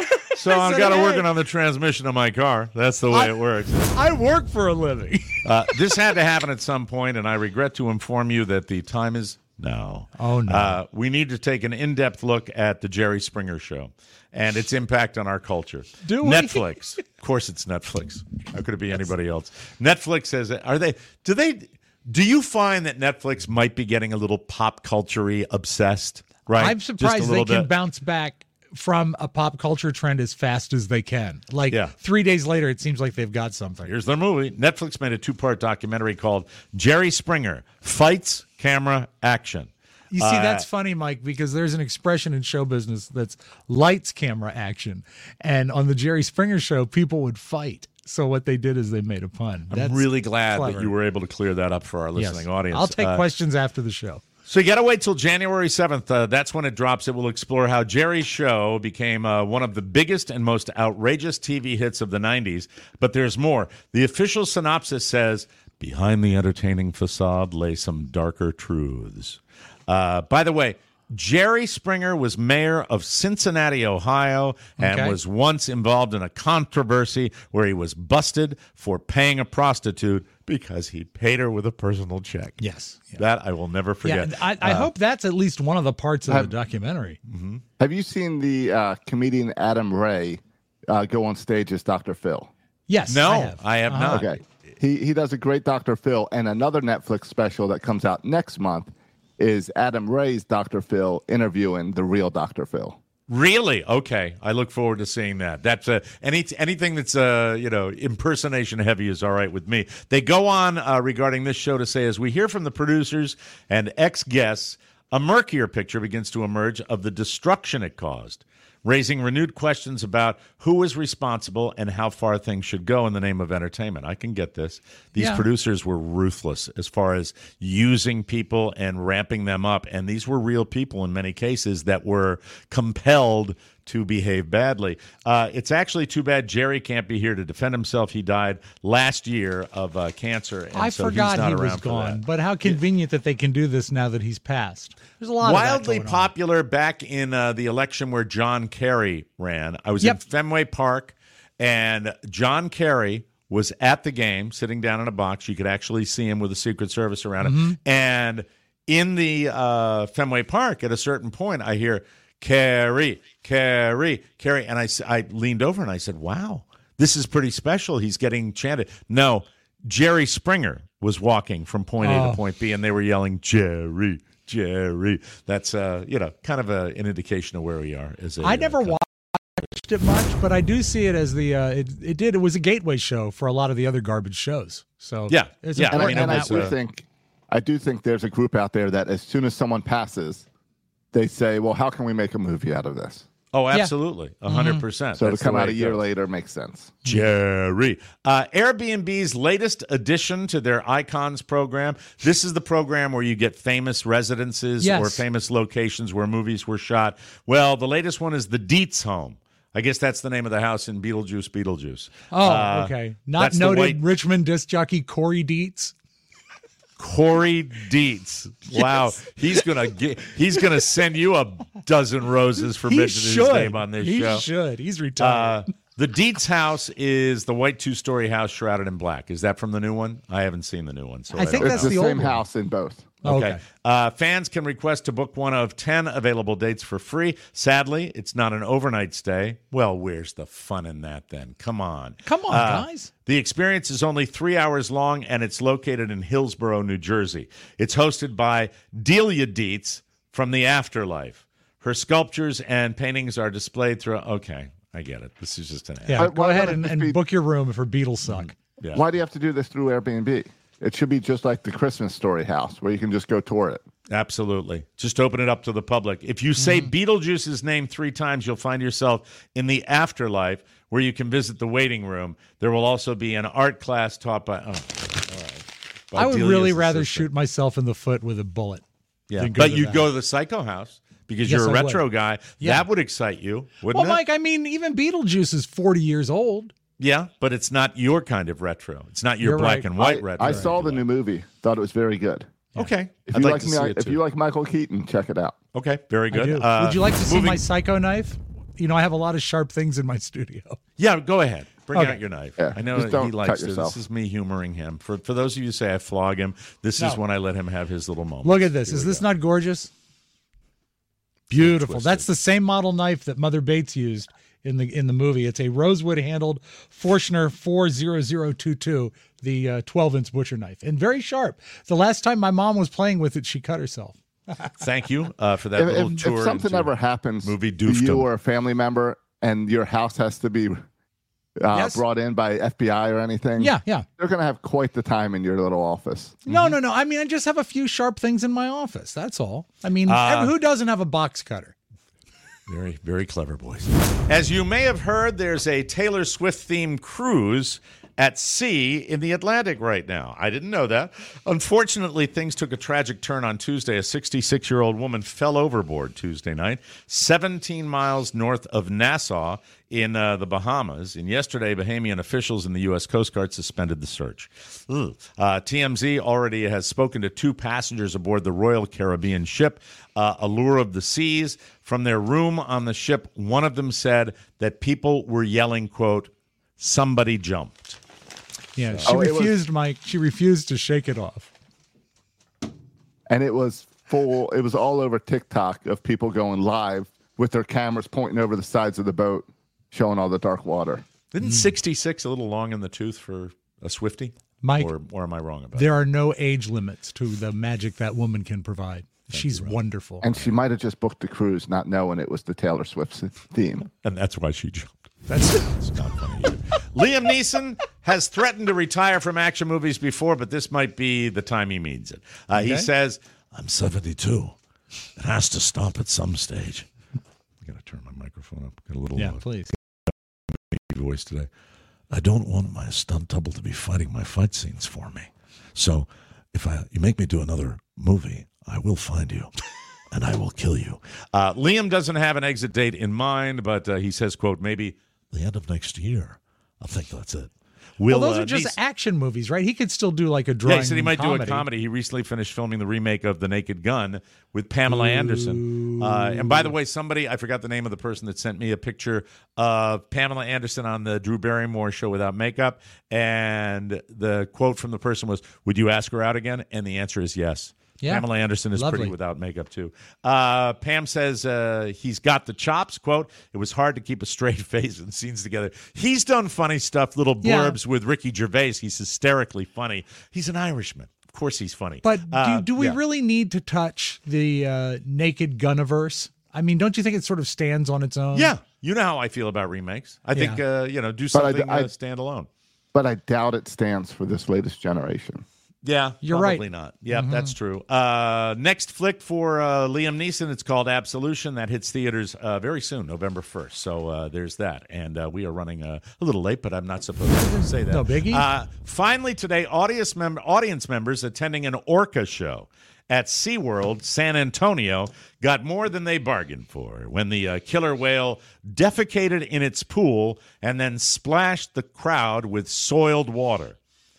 So I've said, got to hey. working on the transmission of my car. That's the way I- it works. I work for a living. Uh, this had to happen at some point, and I regret to inform you that the time is now. Oh, no. Uh, we need to take an in-depth look at the Jerry Springer Show and its impact on our culture. Do we? Netflix. Of course it's Netflix. How could it be anybody else? Netflix says, are they, do they, do you find that Netflix might be getting a little pop culture-y obsessed? Right? I'm Just a surprised they little can bit. bounce back from a pop culture trend as fast as they can. Like Yeah. three days later, it seems like they've got something. Here's their movie. Netflix made a two-part documentary called Jerry Springer, Fights, Camera, Action. You see, Uh, that's funny, Mike, because there's an expression in show business that's lights, camera, action. And on the Jerry Springer Show, people would fight. So what they did is they made a pun. I'm That's really glad clever. that you were able to clear that up for our Yes. listening audience. I'll take Uh, questions after the show. So you got to wait till January seventh. Uh, that's when it drops. It will explore how Jerry's show became uh, one of the biggest and most outrageous T V hits of the nineties. But there's more. The official synopsis says, behind the entertaining facade lay some darker truths. Uh, by the way, Jerry Springer was mayor of Cincinnati, Ohio, and Okay. was once involved in a controversy where he was busted for paying a prostitute because he paid her with a personal check. Yes. Yeah. That I will never Yeah, forget. I, I Uh, hope that's at least one of the parts of I've- the documentary. Have you seen the uh, comedian Adam Ray uh, go on stage as Doctor Phil? Yes, No, I have. I have Uh-huh. not. Okay. He he does a great Doctor Phil, and another Netflix special that comes out next month is Adam Ray's Doctor Phil interviewing the real Doctor Phil. Really? Okay. I look forward to seeing that. That's uh, any anything that's uh, you know impersonation heavy is all right with me. They go on uh, regarding this show to say, as we hear from the producers and ex-guests, a murkier picture begins to emerge of the destruction it caused, raising renewed questions about who was responsible and how far things should go in the name of entertainment. I can get this. These Yeah. producers were ruthless as far as using people and ramping them up, and these were real people in many cases that were compelled to behave badly. Uh, it's actually too bad Jerry can't be here to defend himself. He died last year of uh, cancer, and I so forgot he's not he around was for gone, that. but how convenient that they can do this now that he's passed. There's a lot Wildly of that going on. popular back in uh, the election where John Kerry ran. I was Yep. in Fenway Park, and John Kerry was at the game, sitting down in a box. You could actually see him with the Secret Service around him. Mm-hmm. And in the uh, Fenway Park, at a certain point, I hear, Kerry, Kerry, Kerry. And I, s- I leaned over and I said, wow, this is pretty special. He's getting chanted. No, Jerry Springer was walking from point A Oh. to point B, and they were yelling, Jerry, Jerry. That's, uh, you know, kind of a, an indication of where we are. As a, I uh, never country. watched it much, but I do see it as the uh, it, it did. It was a gateway show for a lot of the other garbage shows. So Yeah, it's yeah, And, I I, mean, and it I was, do uh, think, I do think there's a group out there that as soon as someone passes, they say, "Well, how can we make a movie out of this?" Oh, absolutely. A hundred percent. So That's to come the way out a it year goes. later makes sense. Jerry. Uh, Airbnb's latest addition to their Icons program. This is the program where you get famous residences Yes. or famous locations where movies were shot. Well, the latest one is the Dietz home. I guess that's the name of the house in Beetlejuice, Beetlejuice. Oh, Uh, okay. Not that's the noted white- Richmond disc jockey Corey Dietz. Corey Dietz. Wow, he's gonna get. He's gonna send you a dozen roses for He mentioning should. his name on this he show. should. He's retired. Uh, the Dietz house is the white two-story house shrouded in black. Is that from the new one? I haven't seen the new one, so I, I think don't that's know. It's the the old same one. house in both. Okay. Okay. Uh, fans can request to book one of ten available dates for free. Sadly, it's not an overnight stay. Well, where's the fun in that then? Come on. Come on, Uh, guys. The experience is only three hours long, and it's located in Hillsborough, New Jersey. It's hosted by Delia Dietz from the Afterlife. Her sculptures and paintings are displayed through. Okay, I get it. This is just an ad. Yeah, Why- go why ahead not and, just and be- book your room if her Beatles suck. Yeah. Why do you have to do this through Airbnb? It should be just like the Christmas Story house where you can just go tour it. Absolutely. Just open it up to the public. If you say Beetlejuice's name three times, you'll find yourself in the afterlife where you can visit the waiting room. There will also be an art class taught by. Oh, all right. By I would Delia's really rather assistant. shoot myself in the foot with a bullet. Yeah, than go but to you'd that. go to the Psycho House because Yes, you're a I would. retro guy. Yeah. That would excite you, wouldn't Well, it? Mike, I mean, even Beetlejuice is forty years old. Yeah, but it's not your kind of retro. It's not your You're black right. and white I, retro. I saw the new movie. Thought it was very good. Okay, If I'd you like, like to me, see I- it if too. you like Michael Keaton, check it out. Okay, very I good. do. Uh, Would you like to see moving- my psycho knife? You know, I have a lot of sharp things in my studio. Yeah, go ahead. Bring Okay. out your knife. Yeah, I know just don't he likes cut to. yourself. This is me humoring him. For for those of you who say I flog him, this is No. when I let him have his little moment. Look at this. Here Is we this go. not gorgeous? Beautiful. twisted. That's the same model knife that Mother Bates used in the in the movie. It's a rosewood handled Forstner four zero zero two two, the uh, twelve inch butcher knife, and very sharp. The last time my mom was playing with it, she cut herself. Thank you uh, for that If, little if, tour. if something into ever happens movie to doofdom. you or a family member and your house has to be uh, Yes. brought in by F B I or anything, Yeah, yeah. they're going to have quite the time in your little office. No, no, no. I mean, I just have a few sharp things in my office. That's all. I mean, Uh, who doesn't have a box cutter? Very, very clever, boys. As you may have heard, there's a Taylor Swift-themed cruise at sea in the Atlantic right now. I didn't know that. Unfortunately, things took a tragic turn on Tuesday. A sixty-six-year-old woman fell overboard Tuesday night, seventeen miles north of Nassau in uh, the Bahamas. And yesterday, Bahamian officials and the U S Coast Guard suspended the search. Ugh. Uh, T M Z already has spoken to two passengers aboard the Royal Caribbean ship, uh, Allure of the Seas. From their room on the ship, one of them said that people were yelling, quote, "Somebody jumped." Yeah, she Oh, it was- refused, Mike. She refused to shake it off. And it was full, it was all over TikTok of people going live with their cameras pointing over the sides of the boat, showing all the dark water. Isn't sixty-six a little long in the tooth for a Swiftie? Mike, Or, or am I wrong about there are no age limits to the magic that woman can provide. She's wonderful. And she might have just booked the cruise, not knowing it was the Taylor Swift theme. that? And that's why she jumped. That's It's not funny either. Liam Neeson has threatened to retire from action movies before, but this might be the time he means it. Uh, He Okay. says, I'm seventy-two. It has to stop at some stage. I got to turn my microphone up. Got a little yeah, uh, please. voice today. I don't want my stunt double to be fighting my fight scenes for me. So if I you make me do another movie, I will find you. And I will kill you. Uh, Liam doesn't have an exit date in mind, but uh, he says, quote, maybe the end of next year. I think that's it. Will, Well, those uh, are just Nees- action movies, right? He could still do like a yeah, drawing he said he might comedy. do a comedy. He recently finished filming the remake of The Naked Gun with Pamela Anderson. Uh, and by the way, somebody, I forgot the name of the person that sent me a picture of Pamela Anderson on the Drew Barrymore show without makeup. And the quote from the person was, would you ask her out again? And the answer is yes. Yeah. Pamela Anderson is Lovely. pretty without makeup, too. Uh, Pam says uh, he's got the chops. Quote, it was hard to keep a straight face and scenes together. He's done funny stuff, little Yeah. blurbs with Ricky Gervais. He's hysterically funny. He's an Irishman. Of course he's funny. But Uh, do, do we yeah. really need to touch the uh, Naked Gunniverse? I mean, don't you think it sort of stands on its own? Yeah. You know how I feel about remakes. I think, Yeah. uh, you know, do But I- something I- uh, standalone. But I doubt it stands for this latest generation. Yeah, You're probably right. not. Yeah, Mhm. that's true. Uh, next flick for uh, Liam Neeson, it's called Absolution. That hits theaters uh, very soon, November first. So uh, there's that. And uh, we are running uh, a little late, but I'm not supposed to say that. No biggie. Uh, finally today, audience, mem- audience members attending an orca show at SeaWorld San Antonio got more than they bargained for when the uh, killer whale defecated in its pool and then splashed the crowd with soiled water.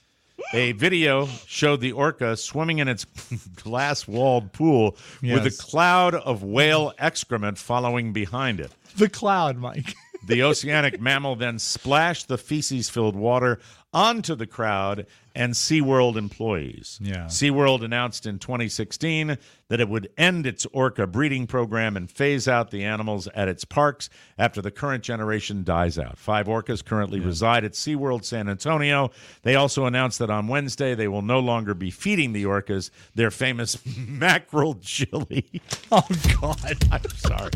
A video showed the orca swimming in its glass-walled pool with a Yes. cloud of whale excrement following behind it. The cloud, Mike. The oceanic mammal then splashed the feces-filled water onto the crowd and SeaWorld employees. Yeah. SeaWorld announced in twenty sixteen that it would end its orca breeding program and phase out the animals at its parks after the current generation dies out. Five orcas currently yeah. reside at SeaWorld San Antonio. They also announced that on Wednesday they will no longer be feeding the orcas their famous mackerel chili. Oh, God. I'm sorry.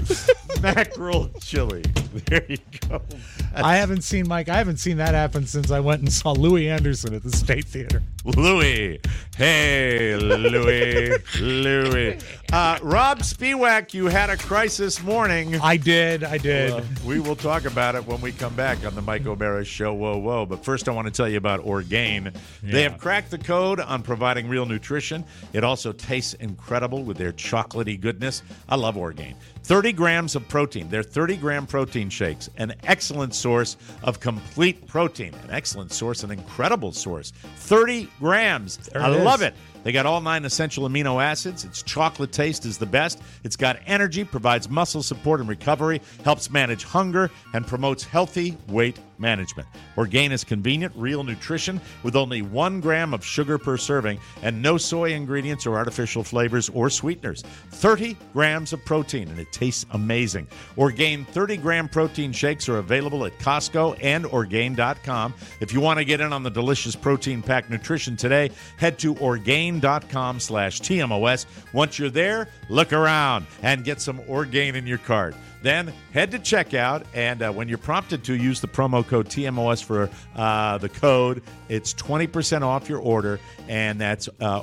Mackerel chili. There you go. That's... I haven't seen, Mike, I haven't seen that happen since I went and saw Louis Anderson at the State Theater. Louis. Hey, Louis. Louis. Uh, Rob Spiewak, you had a crisis morning. I did. I did. Uh, we will talk about it when we come back on the Mike O'Mara Show. Whoa, whoa. But first, I want to tell you about Orgain. Yeah. They have cracked the code on providing real nutrition. It also tastes incredible with their chocolatey goodness. I love Orgain. thirty grams of protein. They're thirty-gram protein shakes, an excellent source of complete protein, an excellent source, an incredible source. thirty grams. There I it love is. it. They got all nine essential amino acids. Its chocolate taste is the best. It's got energy, provides muscle support and recovery, helps manage hunger, and promotes healthy weight management. Orgain is convenient, real nutrition with only one gram of sugar per serving and no soy ingredients or artificial flavors or sweeteners. thirty grams of protein, and it tastes amazing. Orgain thirty-gram protein shakes are available at Costco and Orgain dot com. If you want to get in on the delicious protein-packed nutrition today, head to Orgain dot com slash T M O S. Once you're there, look around and get some Orgain in your cart. Then head to checkout, and uh, when you're prompted to, use the promo code T M O S for uh, the code. It's twenty percent off your order, and that's uh,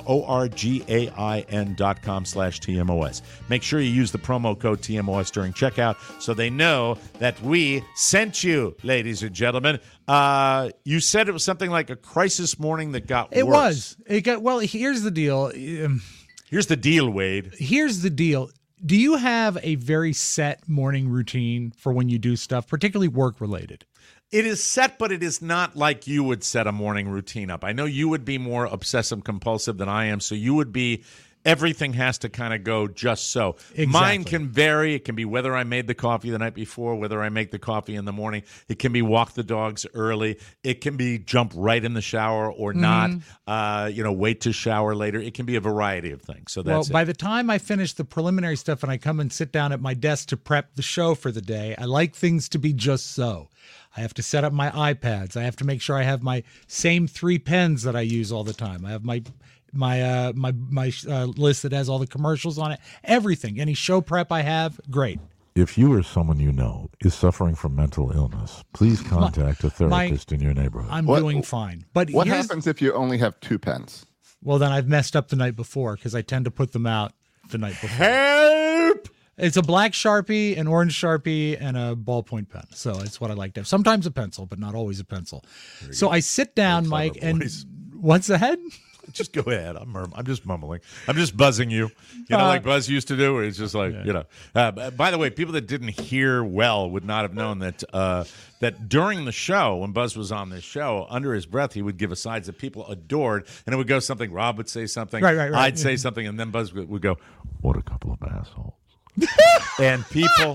O-R-G-A-I-N dot com slash T M O S. Make sure you use the promo code T M O S during checkout so they know that we sent you, ladies and gentlemen. Uh, you said it was something like a crisis morning that got It worse. was. It got, well, here's the deal. Um, Here's the deal, Wade. Here's the deal. Do you have a very set morning routine for when you do stuff, particularly work-related? It is set, but it is not like you would set a morning routine up. I know you would be more obsessive-compulsive than I am, so you would be everything has to kind of go just so. Exactly. Mine can vary. It can be whether I made the coffee the night before, whether I make the coffee in the morning. It can be walk the dogs early. It can be jump right in the shower or not, Mm-hmm. uh, you know, wait to shower later. It can be a variety of things. So Well, that's by it. the time I finish the preliminary stuff and I come and sit down at my desk to prep the show for the day, I like things to be just so. I have to set up my iPads. I have to make sure I have my same three pens that I use all the time. I have my my uh, my my uh, list that has all the commercials on it. Everything, any show prep I have, great. If you or someone you know is suffering from mental illness, please contact a therapist my, in your neighborhood. I'm What- doing fine. But What here's- happens if you only have two pens? Well, then I've messed up the night before because I tend to put them out the night before. Help! It's a black Sharpie, an orange Sharpie, and a ballpoint pen. So it's what I like to have. Sometimes a pencil, but not always a pencil. So I sit down, Mike, and voice. what's ahead? Just go ahead. I'm murm- I'm just mumbling. I'm just buzzing you. You know, Uh, like Buzz used to do. Where it's just like, Yeah. you know. Uh, b- by the way, people that didn't hear well would not have known that uh, that during the show, when Buzz was on this show, under his breath, he would give asides that people adored, and it would go something. Rob would say something. Right, right, right. I'd say something, and then Buzz would, would go, What a couple of assholes. and people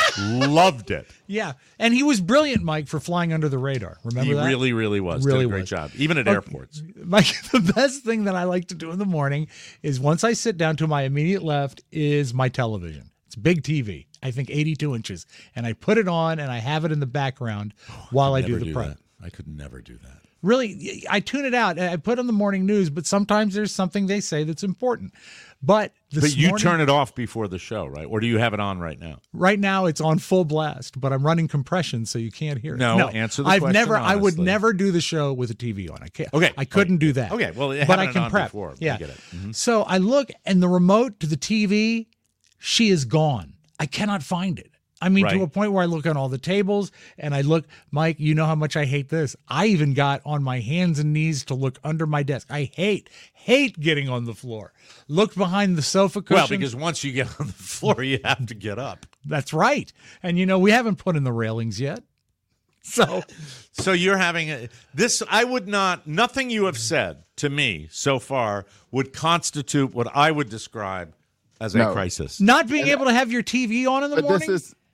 loved it. Yeah. And he was brilliant, Mike, for flying under the radar. Remember He that? really, really was. Really Did a great was. job, even at Okay. airports. Mike, the best thing that I like to do in the morning is once I sit down, to my immediate left is my television. It's a big T V, I think eighty-two inches. And I put it on and I have it in the background while I do Never the prep. that. I could never do that. Really, I tune it out. I put on the morning news, but sometimes there's something they say that's important. But this But you morning, turn it off before the show, right? Or do you have it on right now? right now it's on full blast, but I'm running compression so you can't hear it. No, answer the I've question never I would honestly. never do the show with a T V on. I can't. Okay, I couldn't okay. do that. Okay, well, but having I it can on prep. before, I yeah. get it. Mhm. So I look and the remote to the T V, she is gone. I cannot find it. I mean, Right. to a point where I look on all the tables and I look, Mike, you know how much I hate this. I even got on my hands and knees to look under my desk. I hate, hate getting on the floor. Look behind the sofa cushion. Well, because once you get on the floor, you have to get up. That's right. And, you know, we haven't put in the railings yet. So, So you're having a, this. I would not. Nothing you have said to me so far would constitute what I would describe as a No. crisis. not being able to have your T V on in the But morning? this is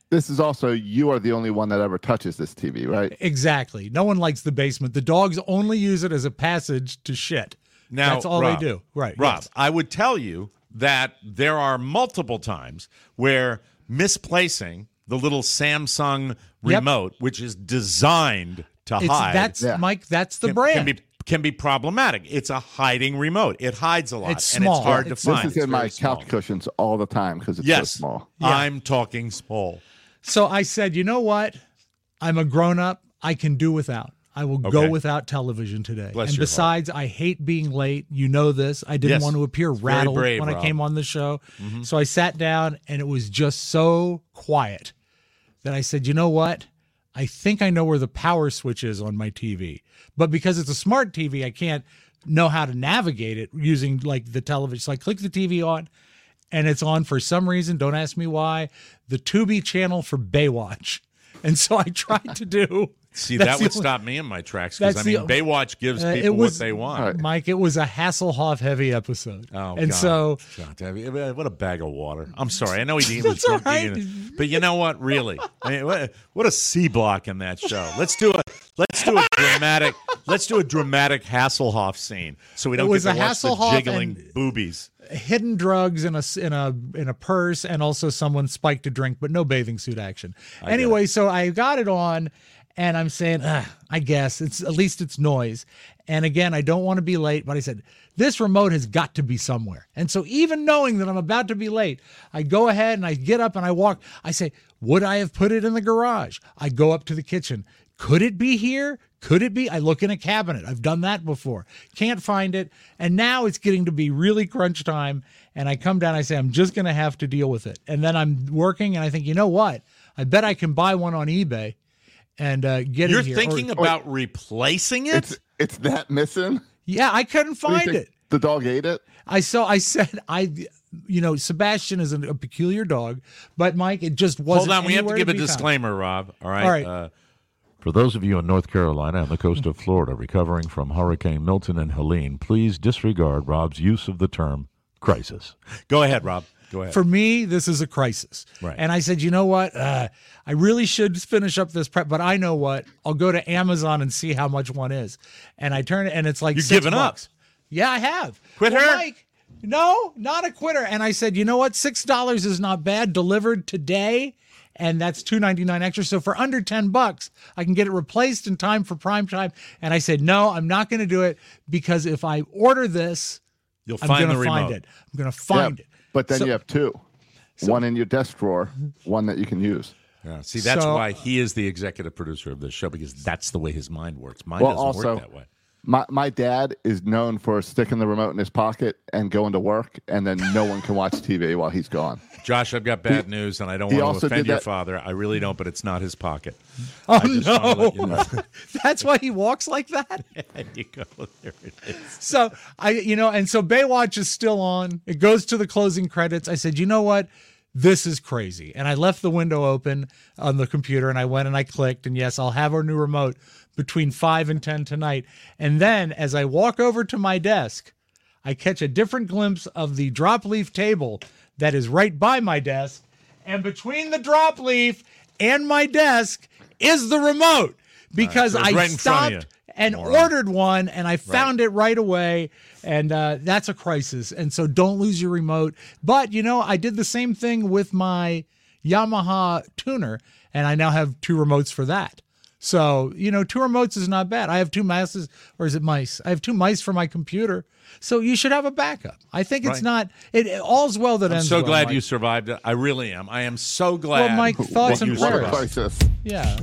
this is also, you are the only one that ever touches this T V, right? Exactly. No one likes the basement. The dogs only use it as a passage to shit. Now, that's all Rob, they do. Right. Rob, yes. I would tell you that there are multiple times where misplacing the little Samsung Yep. remote, which is designed to It's, hide, that's Mike. That's the can, brand. can be can be problematic. It's a hiding remote. It hides a lot, It's and small. it's hard It's- to find. This is It's in my very small. couch cushions all the time because it's Yes, so small. Yeah. I'm talking small. So I said, you know what? I'm a grown up. I can do without. I will Okay. go without television today. Bless and your besides, I hate being late. You know this. I didn't Yes. want to appear It's very rattled brave, when Rob. I came on the show. Mhm. So I sat down and it was just so quiet that I said, you know what? I think I know where the power switch is on my T V. But because it's a smart T V, I can't know how to navigate it using like the television. So I click the T V on and it's on for some reason. Don't ask me why. The Tubi channel for Baywatch. And so I tried to do. See, that's that the would only- stop me in my tracks because I that's mean, the- Baywatch gives uh, people it was, what they want. Mike, it was a Hasselhoff heavy episode. Oh, and God. so God, damn it. What a bag of water. I'm sorry. I know he, he was That's all joking, right. but you know what? Really, I mean, what, what a C block in that show. Let's do a let's do a dramatic let's do a dramatic Hasselhoff scene so we It don't was get to a watch the Hasselhoff jiggling and- boobies. hidden drugs in a in a in a purse, and also someone spiked a drink, but no bathing suit action. I Anyway, so I got it on, and I'm saying, ah, I guess it's at least it's noise. And again, I don't want to be late, but I said this remote has got to be somewhere. And so even knowing that I'm about to be late, I go ahead and I get up and I walk. I say, would I have put it in the garage? I go up to the kitchen. Could it be here? Could it be? I look in a cabinet. I've done that before. Can't find it. And now it's getting to be really crunch time. And I come down, I say, I'm just going to have to deal with it. And then I'm working and I think, you know what? I bet I can buy one on eBay and uh, get You're it here. thinking Or- about replacing it? It's it's that missing. Yeah, I couldn't What do you find think, it. The dog ate it. I saw, I said, I, you know, Sebastian is a, a peculiar dog, but Mike, it just wasn't. Hold on, we have to anywhere give a be found. disclaimer, Rob. All right. All right. Uh, For those of you in North Carolina and the coast of Florida recovering from Hurricane Milton and Helene, please disregard Rob's use of the term crisis. go ahead, Rob. Go ahead. For me, this is a crisis. Right. And I said, you know what? Uh, I really should finish up this prep, but I know what? I'll go to Amazon and see how much one is. And I turn it, and it's like You've six given up. bucks. Yeah, I have. Quit Well, her? Mike, no, not a quitter. And I said, you know what? six dollars is not bad. Delivered today. And that's two ninety-nine extra. So for under ten bucks, I can get it replaced in time for prime time. And I said, no, I'm not going to do it because if I order this, You'll I'm find going the to find remote. it. I'm going to find Yeah, it. But then So- you have two. one in your desk drawer, one that you can use. Yeah, see, that's So- why he is the executive producer of this show, because that's the way his mind works. Mine Well, doesn't also, work that way. My my dad is known for sticking the remote in his pocket and going to work, and then no one can watch T V while he's gone. Josh, I've got bad news, and I don't he want to also offend did your that- father. I really don't, but it's not his pocket. Oh, I just wanna no. let you know. That's why he walks like that? There you go. There it is. So I, you know, and so Baywatch is still on. It goes to the closing credits. I said, you know what? This is crazy. And I left the window open on the computer and I went and I clicked. And yes, I'll have our new remote between five and ten tonight. And then as I walk over to my desk, I catch a different glimpse of the drop leaf table that is right by my desk. And between the drop leaf and my desk is the remote because so it's I right in front of stopped you, and moron. ordered one and I found it right away. And uh, that's a crisis. And so don't lose your remote. But, you know, I did the same thing with my Yamaha tuner, and I now have two remotes for that. So, you know, two remotes is not bad. I have two mice, or is it mice? I have two mice for my computer. So you should have a backup. I think it's Right. not, it, it all's well that I'm ends so well, glad Mike. you survived it. I really am. I am so glad. Well, Mike, thoughts that and you What a prayers. survived. crisis. Yeah.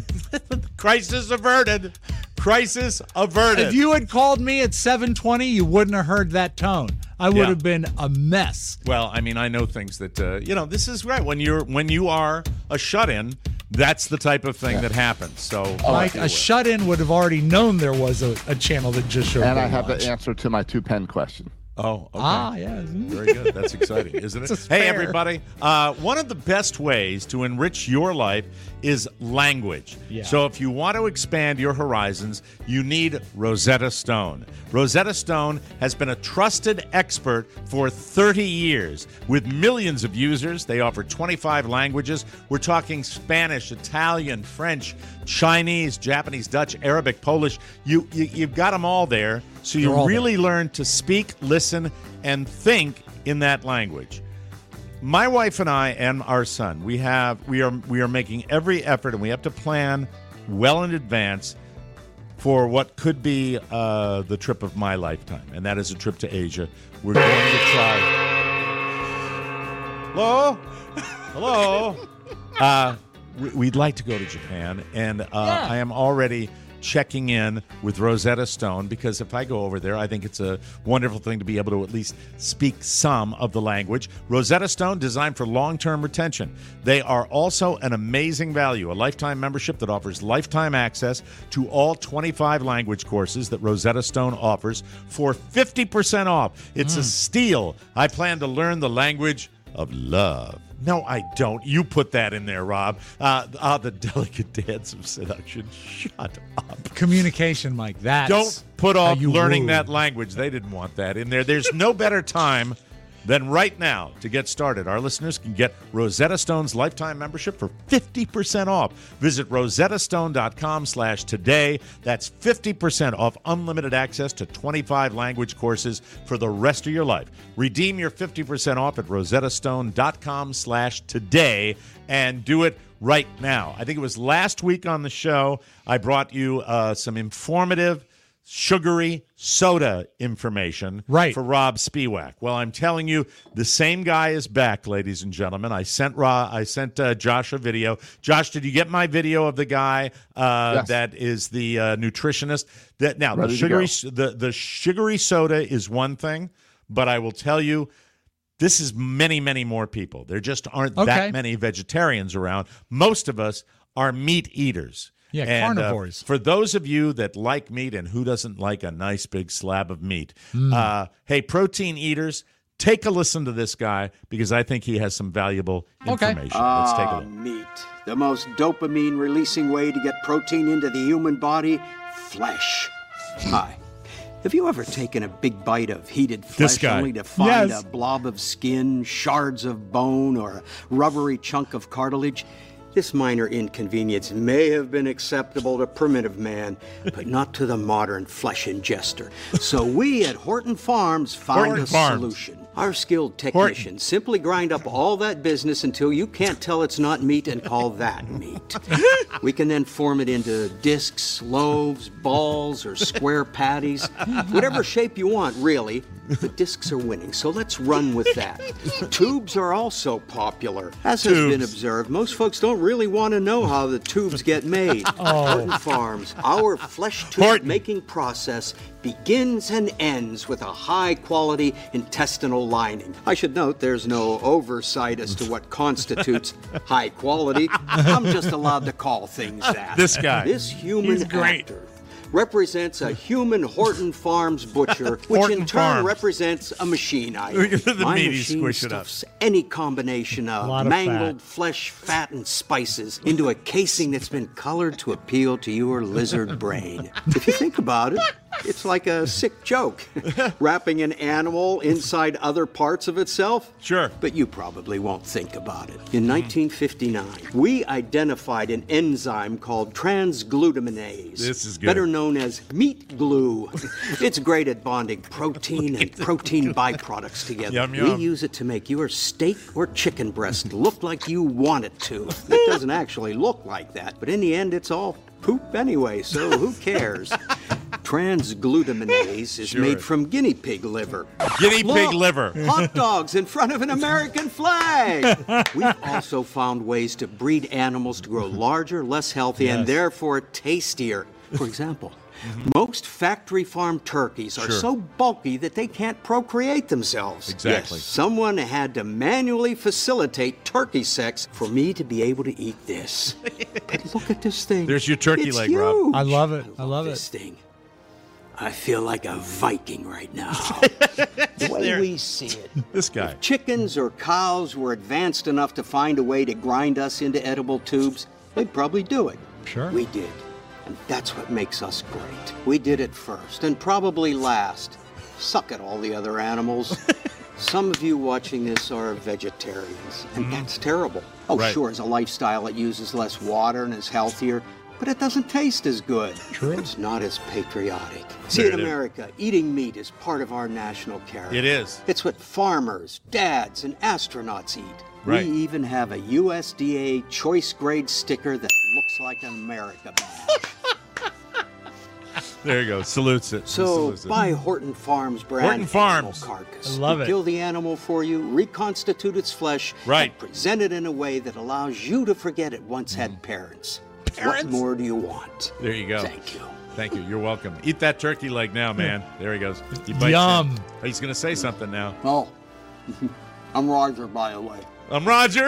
Crisis averted. Crisis averted. If you had called me at seven twenty, you wouldn't have heard that tone. I would Yeah. have been a mess. Well, I mean, I know things that uh, you know. This is right when you're when you are a shut-in. That's the type of thing that happens. So, Like a shut-in would have already known there was a, a channel that just showed. And I have Baywatch. the answer to my two pen question. Oh, okay. Ah, yeah. Very good. That's exciting, isn't it? It's a Hey, spare. everybody. Uh, one of the best ways to enrich your life is language. Yeah. So if you want to expand your horizons, you need Rosetta Stone. Rosetta Stone has been a trusted expert for thirty years. With millions of users, they offer twenty-five languages. We're talking Spanish, Italian, French, Chinese, Japanese, Dutch, Arabic, Polish. You, you, you've got them all there. So They're you all really learn to speak, listen, and think in that language. My wife and I and our son, we have we are we are making every effort, and we have to plan well in advance for what could be uh, the trip of my lifetime, and that is a trip to Asia. We're going to try. Hello, hello. Uh, we- we'd like to go to Japan, and uh, Yeah. I am already checking in with Rosetta Stone, because if I go over there, I think it's a wonderful thing to be able to at least speak some of the language. Rosetta Stone, designed for long-term retention. They are also an amazing value, a lifetime membership that offers lifetime access to all twenty-five language courses that Rosetta Stone offers for fifty percent off. It's a steal. I plan to learn the language of love. No, I don't. You put that in there, Rob. Uh, uh, the delicate dance of seduction. Shut up. Communication, Mike. That's Don't put how off you learning woo. that language. They didn't want that in there. There's no better time than right now to get started. Our listeners can get Rosetta Stone's lifetime membership for fifty percent off. Visit rosettastone.com slash today. That's fifty percent off unlimited access to twenty-five language courses for the rest of your life. Redeem your fifty percent off at rosettastone.com slash today and do it right now. I think it was last week on the show I brought you uh, some informative sugary soda information right. for Rob Spiewak. Well, I'm telling you, the same guy is back, ladies and gentlemen. I sent Ra, I sent uh, Josh a video. Josh, did you get my video of the guy uh, Yes. that is the uh, nutritionist? That now the Ready to sugary go. the the sugary soda is one thing, but I will tell you, this is many, many more people. There just aren't Okay. that many vegetarians around. Most of us are meat eaters. Yeah, And, uh, carnivores. for those of you that like meat, and who doesn't like a nice big slab of meat, Mm. uh, hey, protein eaters, take a listen to this guy, because I think he has some valuable Okay. information. Let's take a Ah, look. meat. The most dopamine-releasing way to get protein into the human body, flesh. Hi. Have you ever taken a big bite of heated This flesh guy. only to find Yes. a blob of skin, shards of bone, or a rubbery chunk of cartilage? This minor inconvenience may have been acceptable to primitive man, but not to the modern flesh ingester. So we at Horton Farms found Horton a Farms. solution. Our skilled technicians simply grind up all that business until you can't tell it's not meat and call that meat. We can then form it into discs, loaves, balls, or square patties. Whatever shape you want, really. The discs are winning, so let's run with that. Tubes are also popular. As has been Tubes. observed, most folks don't really want to know how the tubes get made. Horton Farms, our flesh tube Horton. making process begins and ends with a high-quality intestinal lining. I should note there's no oversight as to what constitutes high quality. I'm just allowed to call things that. This guy. This human He's great. actor represents a human Horton Farms butcher, which Horton in turn Farms. represents a machine item. Look at the My meat he's machine squishing up. stuffs any combination of, lot of mangled fat. flesh, fat, and spices into a casing that's been colored to appeal to your lizard brain. If you think about it, it's like a sick joke. Wrapping an animal inside other parts of itself? Sure. But you probably won't think about it. In nineteen fifty-nine, we identified an enzyme called transglutaminase. This is good. Better known as meat glue. It's great at bonding protein and protein byproducts together. Yum, We yum. use it to make your steak or chicken breast look like you want it to. It doesn't actually look like that, but in the end, it's all poop anyway, so who cares? Transglutaminase is Sure. made from guinea pig liver. Guinea pig Look, liver. Hot dogs in front of an American flag. We've also found ways to breed animals to grow larger, less healthy, and Yes. therefore tastier. For example, most factory farm turkeys are Sure. so bulky that they can't procreate themselves. Exactly. Yes, someone had to manually facilitate turkey sex for me to be able to eat this. But look at this thing. There's your turkey It's leg, Rob. huge. I love it. I love this it. thing. I feel like a Viking right now. The way There. we see it, This guy. if chickens or cows were advanced enough to find a way to grind us into edible tubes, they'd probably do it. Sure. We did. And that's what makes us great. We did it first and probably last. Suck at all the other animals. Some of you watching this are vegetarians, and that's terrible. Oh, Right. sure, as a lifestyle, it uses less water and is healthier, but it doesn't taste as good. True. It's not as patriotic. See, There in it is. America, eating meat is part of our national character. It is. It's what farmers, dads, and astronauts eat. Right. We even have a U S D A choice grade sticker that looks like an America badge. There you go. Salutes it. So Salutes it. buy Horton Farms brand Horton Farms. animal carcass. I love we it. Kill the animal for you, reconstitute its flesh, Right. and present it in a way that allows you to forget it once had parents. What more do you want? There you go. Thank you. Thank you. You're welcome. Eat that turkey leg now, man. There he goes. He bites Yum. in. He's going to say something now. Oh, I'm Roger, by the way. I'm Roger.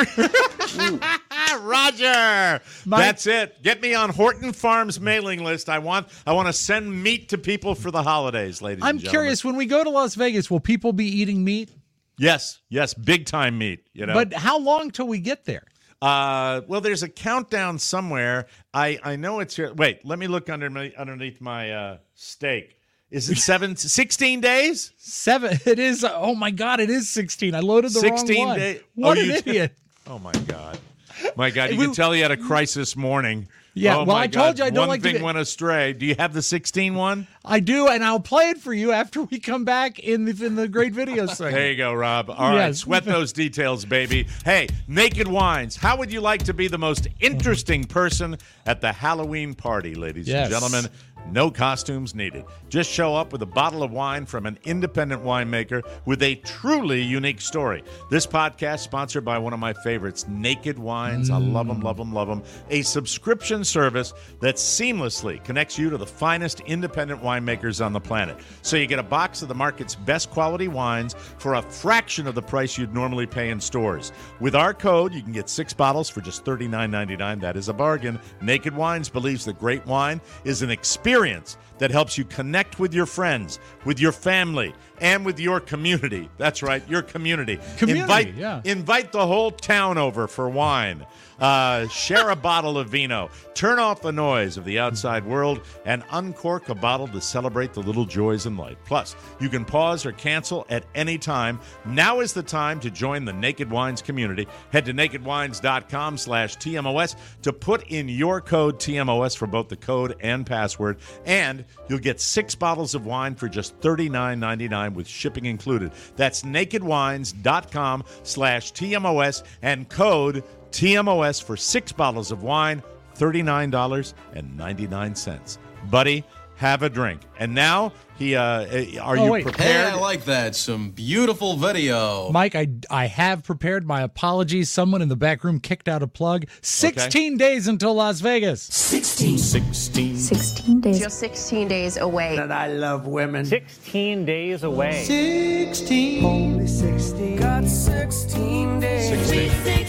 Roger. My- That's it. Get me on Horton Farms mailing list. I want I want to send meat to people for the holidays, ladies I'm and gentlemen. curious, when we go to Las Vegas, will people be eating meat? Yes, yes, big time meat, you know. But how long till we get there? Uh, well, there's a countdown somewhere. I, I know it's here. Wait, let me look under my, underneath my uh, steak. Is it seven, sixteen days? Seven. It is. Oh my God! It is sixteen. I loaded the sixteen wrong one. days. What Oh, an you- idiot! Oh, my God. My God, you We- can tell he had a crisis morning. Yeah, Oh, well, my I told God. you I don't One like to thing be- went astray. Do you have the sixteen one? I do, and I'll play it for you after we come back in the in the great video segment. There you go, Rob. All right, Yes. sweat those details, baby. Hey, Naked Wines, how would you like to be the most interesting person at the Halloween party, ladies Yes. and gentlemen? No costumes needed. Just show up with a bottle of wine from an independent winemaker with a truly unique story. This podcast sponsored by one of my favorites, Naked Wines. I love them, love them, love them. A subscription service that seamlessly connects you to the finest independent winemakers on the planet. So you get a box of the market's best quality wines for a fraction of the price you'd normally pay in stores. With our code, you can get six bottles for just thirty-nine ninety-nine. That is a bargain. Naked Wines believes that great wine is an experience that helps you connect with your friends, with your family, and with your community. That's right, your community. Community, invite, yeah. invite the whole town over for wine. Uh, share a bottle of vino. Turn off the noise of the outside world and uncork a bottle to celebrate the little joys in life. Plus, you can pause or cancel at any time. Now is the time to join the Naked Wines community. Head to nakedwines.com slash TMOS to put in your code T M O S for both the code and password, and you'll get six bottles of wine for just thirty-nine ninety-nine with shipping included. That's nakedwines.com slash TMOS and code T M O S for six bottles of wine, thirty-nine ninety-nine. Buddy, have a drink. And now, he, uh, are Oh, you wait. prepared? Hey, I like that. Some beautiful video. Mike, I, I have prepared my apologies. Someone in the back room kicked out a plug. sixteen days until Las Vegas. sixteen. sixteen. sixteen days. Just sixteen days away. And I love women. sixteen days away. sixteen. Only sixteen. Got sixteen days. sixteen.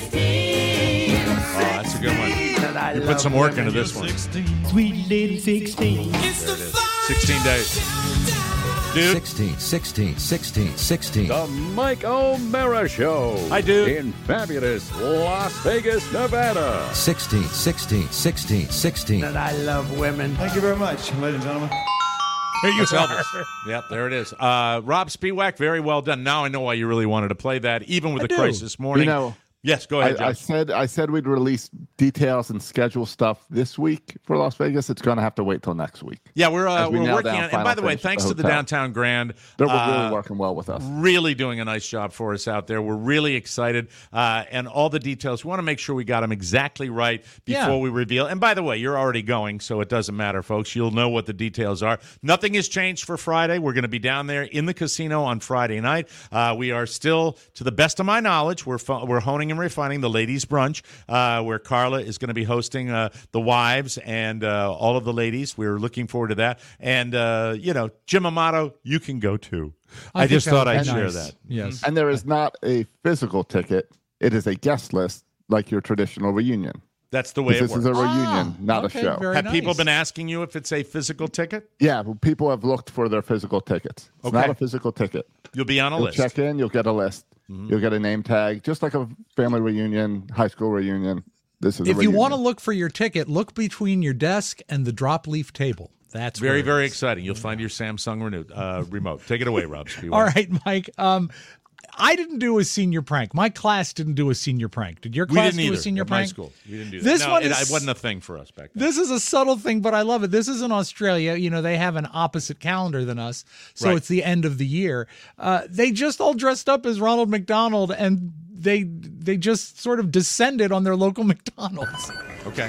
sixteen. Oh, that's a good one. And I You put love some work women. into this one. Sweet little sixteen. There it is. sixteen days. Dude. sixteen, sixteen, sixteen, sixteen. The Mike O'Mara Show. Hi, dude. In fabulous Las Vegas, Nevada. sixteen, sixteen, sixteen, sixteen. And I love women. Thank you very much, ladies and gentlemen. Here you go. Yep, there it is. Uh, Rob Spiewak, very well done. Now I know why you really wanted to play that, even with I the do. crisis morning. You know, yes, go ahead, I, I Josh. said I said we'd release details and schedule stuff this week for Las Vegas. It's going to have to wait till next week. Yeah, we're uh, As we we're nail working down on it. And final by the way, finish at thanks the to the hotel. Downtown Grand. They're uh, really working well with us. Really doing a nice job for us out there. We're really excited. Uh, and all the details, we want to make sure we got them exactly right before Yeah. we reveal. And by the way, you're already going, so it doesn't matter, folks. You'll know what the details are. Nothing has changed for Friday. We're going to be down there in the casino on Friday night. Uh, we are still, to the best of my knowledge, we're, fo- we're honing and refining the ladies' brunch, uh, where Carla is going to be hosting uh, the wives and uh, all of the ladies. We're looking forward to that. And, uh, you know, Jim Amato, you can go too. I, think just that thought would I'd be share nice. that. Yes. And there is not a physical ticket. It is a guest list like your traditional reunion. That's the way it This works. is a reunion, Ah, not okay, a show. very Have nice. people been asking you if it's a physical ticket? Yeah, well, people have looked for their physical tickets. It's Okay. not a physical ticket. You'll be on a You'll list. check in, you'll get a list. Mhm. You'll get a name tag, just like a family reunion, high school reunion. This is a If you reunion. want to look for your ticket, look between your desk and the drop leaf table. That's Very, where it very is. exciting. You'll find your Samsung renewed, uh, remote. Take it away, Rob. Spiewak. All right, Mike. Um, I didn't do a senior prank. My class didn't do a senior prank. Did your We class didn't do either a senior at prank? my school. We didn't do that. This no, one it, is- it wasn't a thing for us back then. This is a subtle thing, but I love it. This is in Australia. You know, they have an opposite calendar than us, so Right. it's the end of the year. Uh, they just all dressed up as Ronald McDonald, and they they just sort of descended on their local McDonald's. Okay.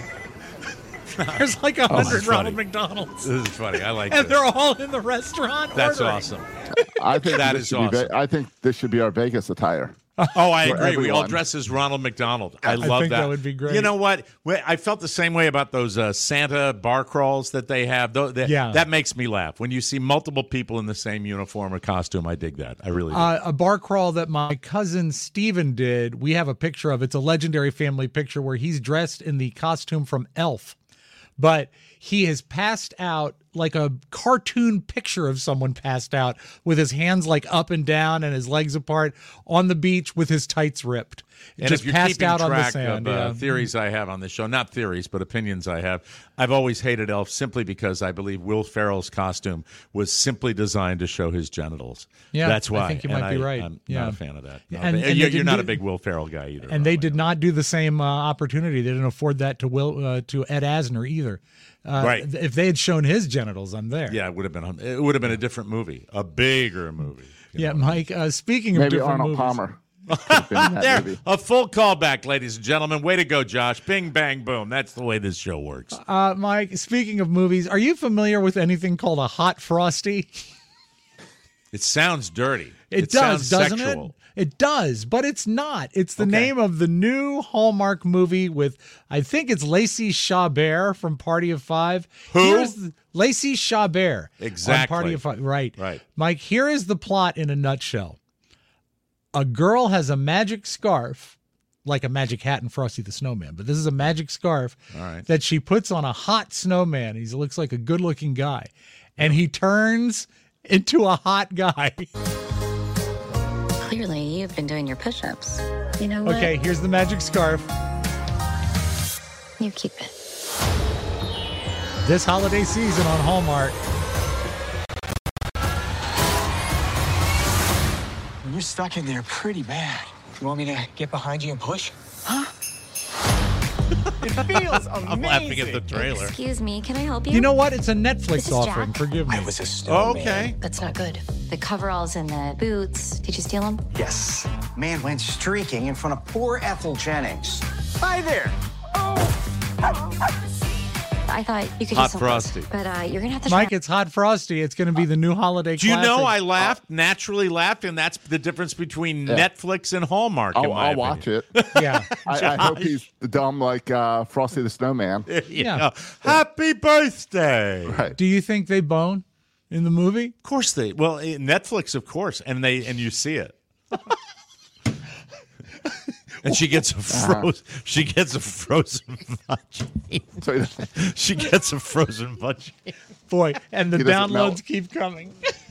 There's like a Oh, this hundred is Ronald funny. McDonald's, This is funny. I like and this. they're all in the restaurant. That's ordering. awesome. I think That this is should be awesome. Ve- I think this should be our Vegas attire. Oh, I For agree. We all everyone. dress as Ronald McDonald. I I love think that would be great. You know what? Well, I felt the same way about those uh, Santa bar crawls that they have. Tho- that, Yeah. that makes me laugh. When you see multiple people in the same uniform or costume, I dig that. I really do. Uh, a bar crawl that my cousin Steven did, we have a picture of. It's a legendary family picture where he's dressed in the costume from Elf, but he has passed out like a cartoon picture of someone passed out with his hands like up and down and his legs apart on the beach with his tights ripped. And just if you're passed keeping out on the track sand. of uh, yeah. theories I have on this show, not theories, but opinions I have, I've always hated Elf simply because I believe Will Ferrell's costume was simply designed to show his genitals. Yeah, That's why. I think you And might be I- right. I'm Yeah. not a fan of that. Yeah, Not a and- fan- and they you're, you're didn't not do- a big Will Ferrell guy either. And they did not do the same uh, opportunity. They didn't afford that to Will uh, to Ed Asner either. Uh, Right. th- If they had shown his genitals, I'm there. Yeah, it would have been. It would have been a different movie, a bigger movie. Yeah, Mike. Uh, speaking of Maybe different Arnold movies, Palmer. Could've been in that There, movie. a full callback, ladies and gentlemen. Way to go, Josh! Bing, bang, boom. That's the way this show works. Uh, Mike, speaking of movies, are you familiar with anything called a hot frosty? It sounds dirty. It, sounds does, doesn't sexual. it? It does, but it's not. It's the Okay. name of the new Hallmark movie with, I think it's Lacey Chabert from Party of Five. Who? Here's the, Lacey Chabert. On Exactly. Party of Five. Right. Right. Mike, here is the plot in a nutshell. A girl has a magic scarf, like a magic hat in Frosty the Snowman, but this is a magic scarf All right. that she puts on a hot snowman. He looks like a good-looking guy, and he turns into a hot guy. Clearly, you've been doing your push-ups. You know what? Okay, here's the magic scarf. You keep it. This holiday season on Hallmark. You're stuck in there pretty bad. You want me to get behind you and push? Huh? It feels amazing. I'm laughing at the trailer. Excuse me, can I help you? You know what? It's a This Netflix is offering. Jack. Forgive me. I was a snowman. Okay. That's not good. The coveralls and the boots. Did you steal them? Yes. Man went streaking in front of poor Ethel Jennings. Hi there. I thought you could Hot use some Frosty. But uh, you're gonna have to Mike, try. it's Hot Frosty. It's going to be the new holiday Do you know I classic. laughed, naturally laughed, and that's the difference between Yeah. Netflix and Hallmark, in I'll, my I'll watch opinion. it. Yeah. I, I hope he's dumb like uh, Frosty the Snowman. You Yeah. know, Happy birthday. Right. Do you think they bone in the movie? Of course they. Well, eh, Netflix, of course, and they and you see it. And she gets a frozen. She gets a frozen vagina. So, She gets a frozen vagina. Boy, and the He doesn't downloads melt. keep coming.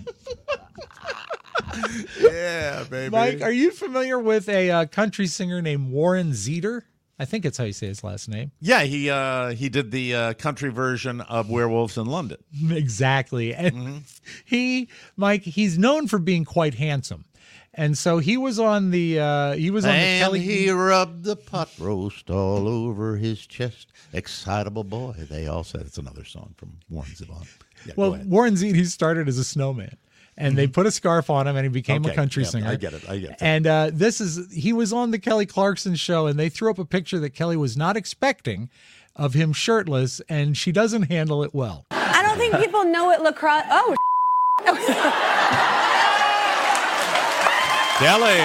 Yeah, baby. Mike, are you familiar with a uh, country singer named Warren Zeter? I think it's how you say his last name. Yeah, he uh, he did the uh, country version of Werewolves in London. Exactly. And Mm-hmm. he, Mike, he's known for being quite handsome. And so he was on the uh, he was on the And Kelly he rubbed the pot roast all over his chest. Excitable boy, they all said. It's another song from Warren Zevon. Yeah, go Well, ahead. Warren Zeet, he started as a snowman. And they put a scarf on him and he became a Okay, country yeah, singer. I get it. I get it. And uh, this is, he was on the Kelly Clarkson show and they threw up a picture that Kelly was not expecting of him shirtless and she doesn't handle it well. I don't think people know what lacrosse. Oh, Kelly.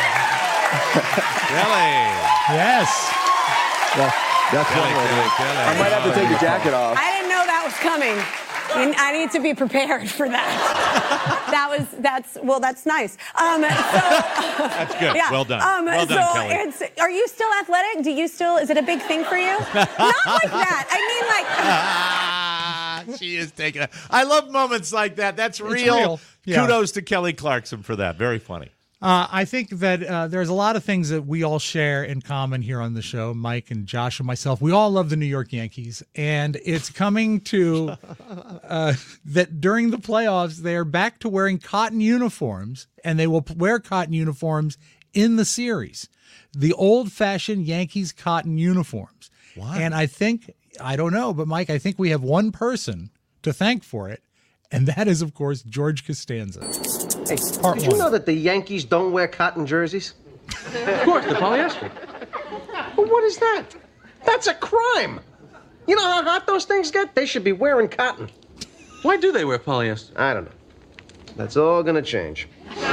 Kelly. Yes. that, that's Kelly, one way Kelly, to- Kelly. I might have to take the jacket off. I didn't know that was coming. And I need to be prepared for that. That was that's well, that's nice. Um, so, that's good. Yeah. Well done. Um, well done, so Kelly. It's, are you still athletic? Do you still? Is it a big thing for you? Not like that. I mean, like. Ah, she is taking it. I love moments like that. That's real. real. Yeah. Kudos to Kelly Clarkson for that. Very funny. Uh, I think that uh, there's a lot of things that we all share in common here on the show. Mike and Josh and myself, we all love the New York Yankees, and it's coming to uh, that during the playoffs, they are back to wearing cotton uniforms, and they will p- wear cotton uniforms in the series. The old-fashioned Yankees cotton uniforms. Why? And I think, I don't know, but Mike, I think we have one person to thank for it, and that is, of course, George Costanza. Hey, Part did one. you know that the Yankees don't wear cotton jerseys? Of course, the polyester. But what is that? That's a crime. You know how hot those things get? They should be wearing cotton. Why do they wear polyester? I don't know. That's all gonna change.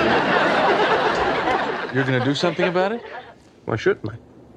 You're gonna do something about it? Why shouldn't I?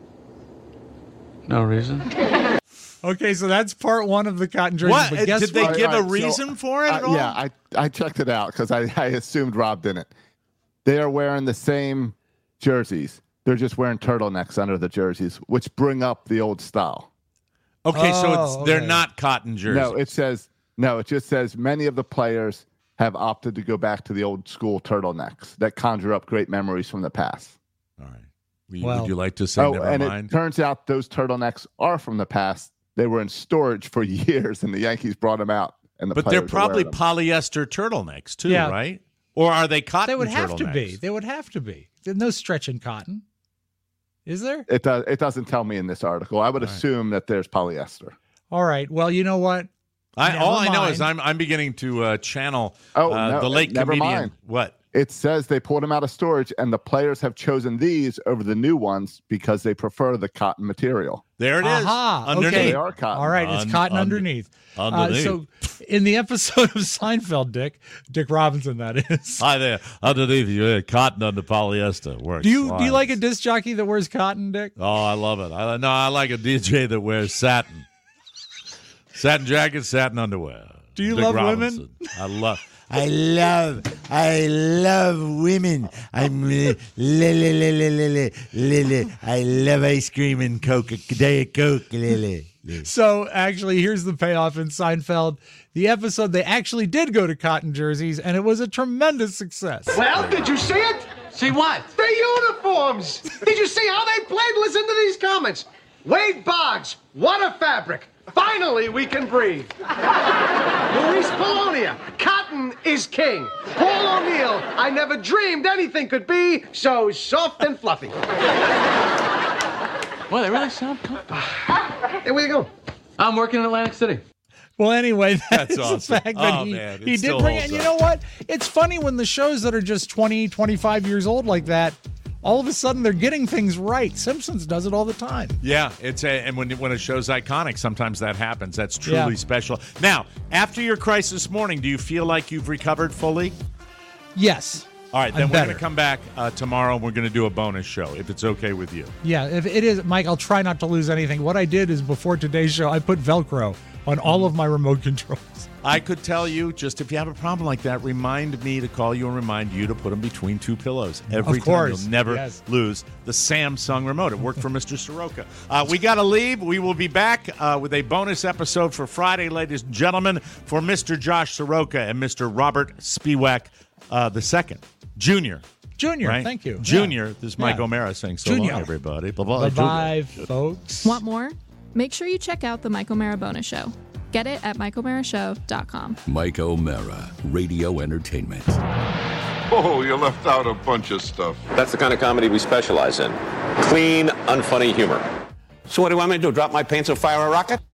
No reason. Okay, so that's part one of the cotton jerseys. What? But guess Did they what? give a Right, so, reason for it uh, at all? Yeah, I, I checked it out because I, I assumed Rob didn't. They are wearing the same jerseys. They're just wearing turtlenecks under the jerseys, which bring up the old style. Okay, so it's Oh, they're okay. not cotton jerseys. No, it says no. It just says many of the players have opted to go back to the old school turtlenecks that conjure up great memories from the past. All right. Would, Well- would you like to say Oh, never and mind? it turns out those turtlenecks are from the past. They were in storage for years, and the Yankees brought them out. And the But they're players are wearing probably them. polyester turtlenecks too, Yeah. right? Or are they cotton? They would have to be. turtlenecks? They would have to be. There's no stretching cotton. Is there? It does. It doesn't tell me in this article. I would assume that there's polyester. All right. Well, you know what? I, Never all I know mind. is I'm I'm beginning to uh, channel Oh, uh, no, the late never comedian. mind. What? It says they pulled them out of storage, and the players have chosen these over the new ones because they prefer the cotton material. There it is. Aha, Underneath. okay. They are cotton. All right, it's Un- cotton un- underneath. underneath. Uh, so, in the episode of Seinfeld, Dick, Dick Robinson, that is. Hi there. Underneath you, uh, cotton under polyester. Works Do you do you fine. like a disc jockey that wears cotton, Dick? Oh, I love it. I no, I like a D J that wears satin, satin jacket, satin underwear. Do you Dick love Robinson. women? I love. I love, I love women. I'm li- Lily, Lily, Lily, Lily. I love ice cream and Coke, Diet Coke, Lily. So, actually, here's the payoff in Seinfeld. The episode, they actually did go to cotton jerseys, and it was a tremendous success. Well, did you see it? See what? Their uniforms! Did you see how they played? Listen to these comments. Wade Boggs, what a fabric. Finally, we can breathe. Luis Polonia, cotton is king. Paul O'Neill, I never dreamed anything could be so soft and fluffy. Well, they really sound comfortable. There we go. I'm working in Atlantic City. Well, anyway, That's that's awesome. the fact that Oh, he, man, it he did still bring it. holds And you up. know what? It's funny when the shows that are just twenty, twenty-five years old like that, all of a sudden they're getting things right. Simpsons does it all the time. Yeah, it's a, and when when a show's iconic, sometimes that happens. That's truly Yeah. special. Now, after your crisis morning, do you feel like you've recovered fully? Yes. All right, then I'm we're better. going to come back uh, tomorrow, and we're going to do a bonus show, if it's okay with you. Yeah, if it is, Mike, I'll try not to lose anything. What I did is before today's show, I put Velcro on all of my remote controls. I could tell you, just if you have a problem like that, remind me to call you and remind you to put them between two pillows. Every Of course, time you'll never yes. lose the Samsung remote. It worked for Mister Soroka. Uh, we got to leave. We will be back uh, with a bonus episode for Friday, ladies and gentlemen, for Mister Josh Soroka and Mister Robert Spiewak uh, the second, Junior. Junior, Right? thank you. Junior. Yeah. This is Mike Yeah. O'Mara saying so Junior. long, everybody. Bye-bye. Bye-bye, Junior. folks. Want more? Make sure you check out the Mike O'Mara bonus show. Get it at mike o'mara show dot com. Mike O'Mara, Radio Entertainment. Oh, you left out a bunch of stuff. That's the kind of comedy we specialize in. Clean, unfunny humor. So what do you want me to do, drop my pants and fire a rocket?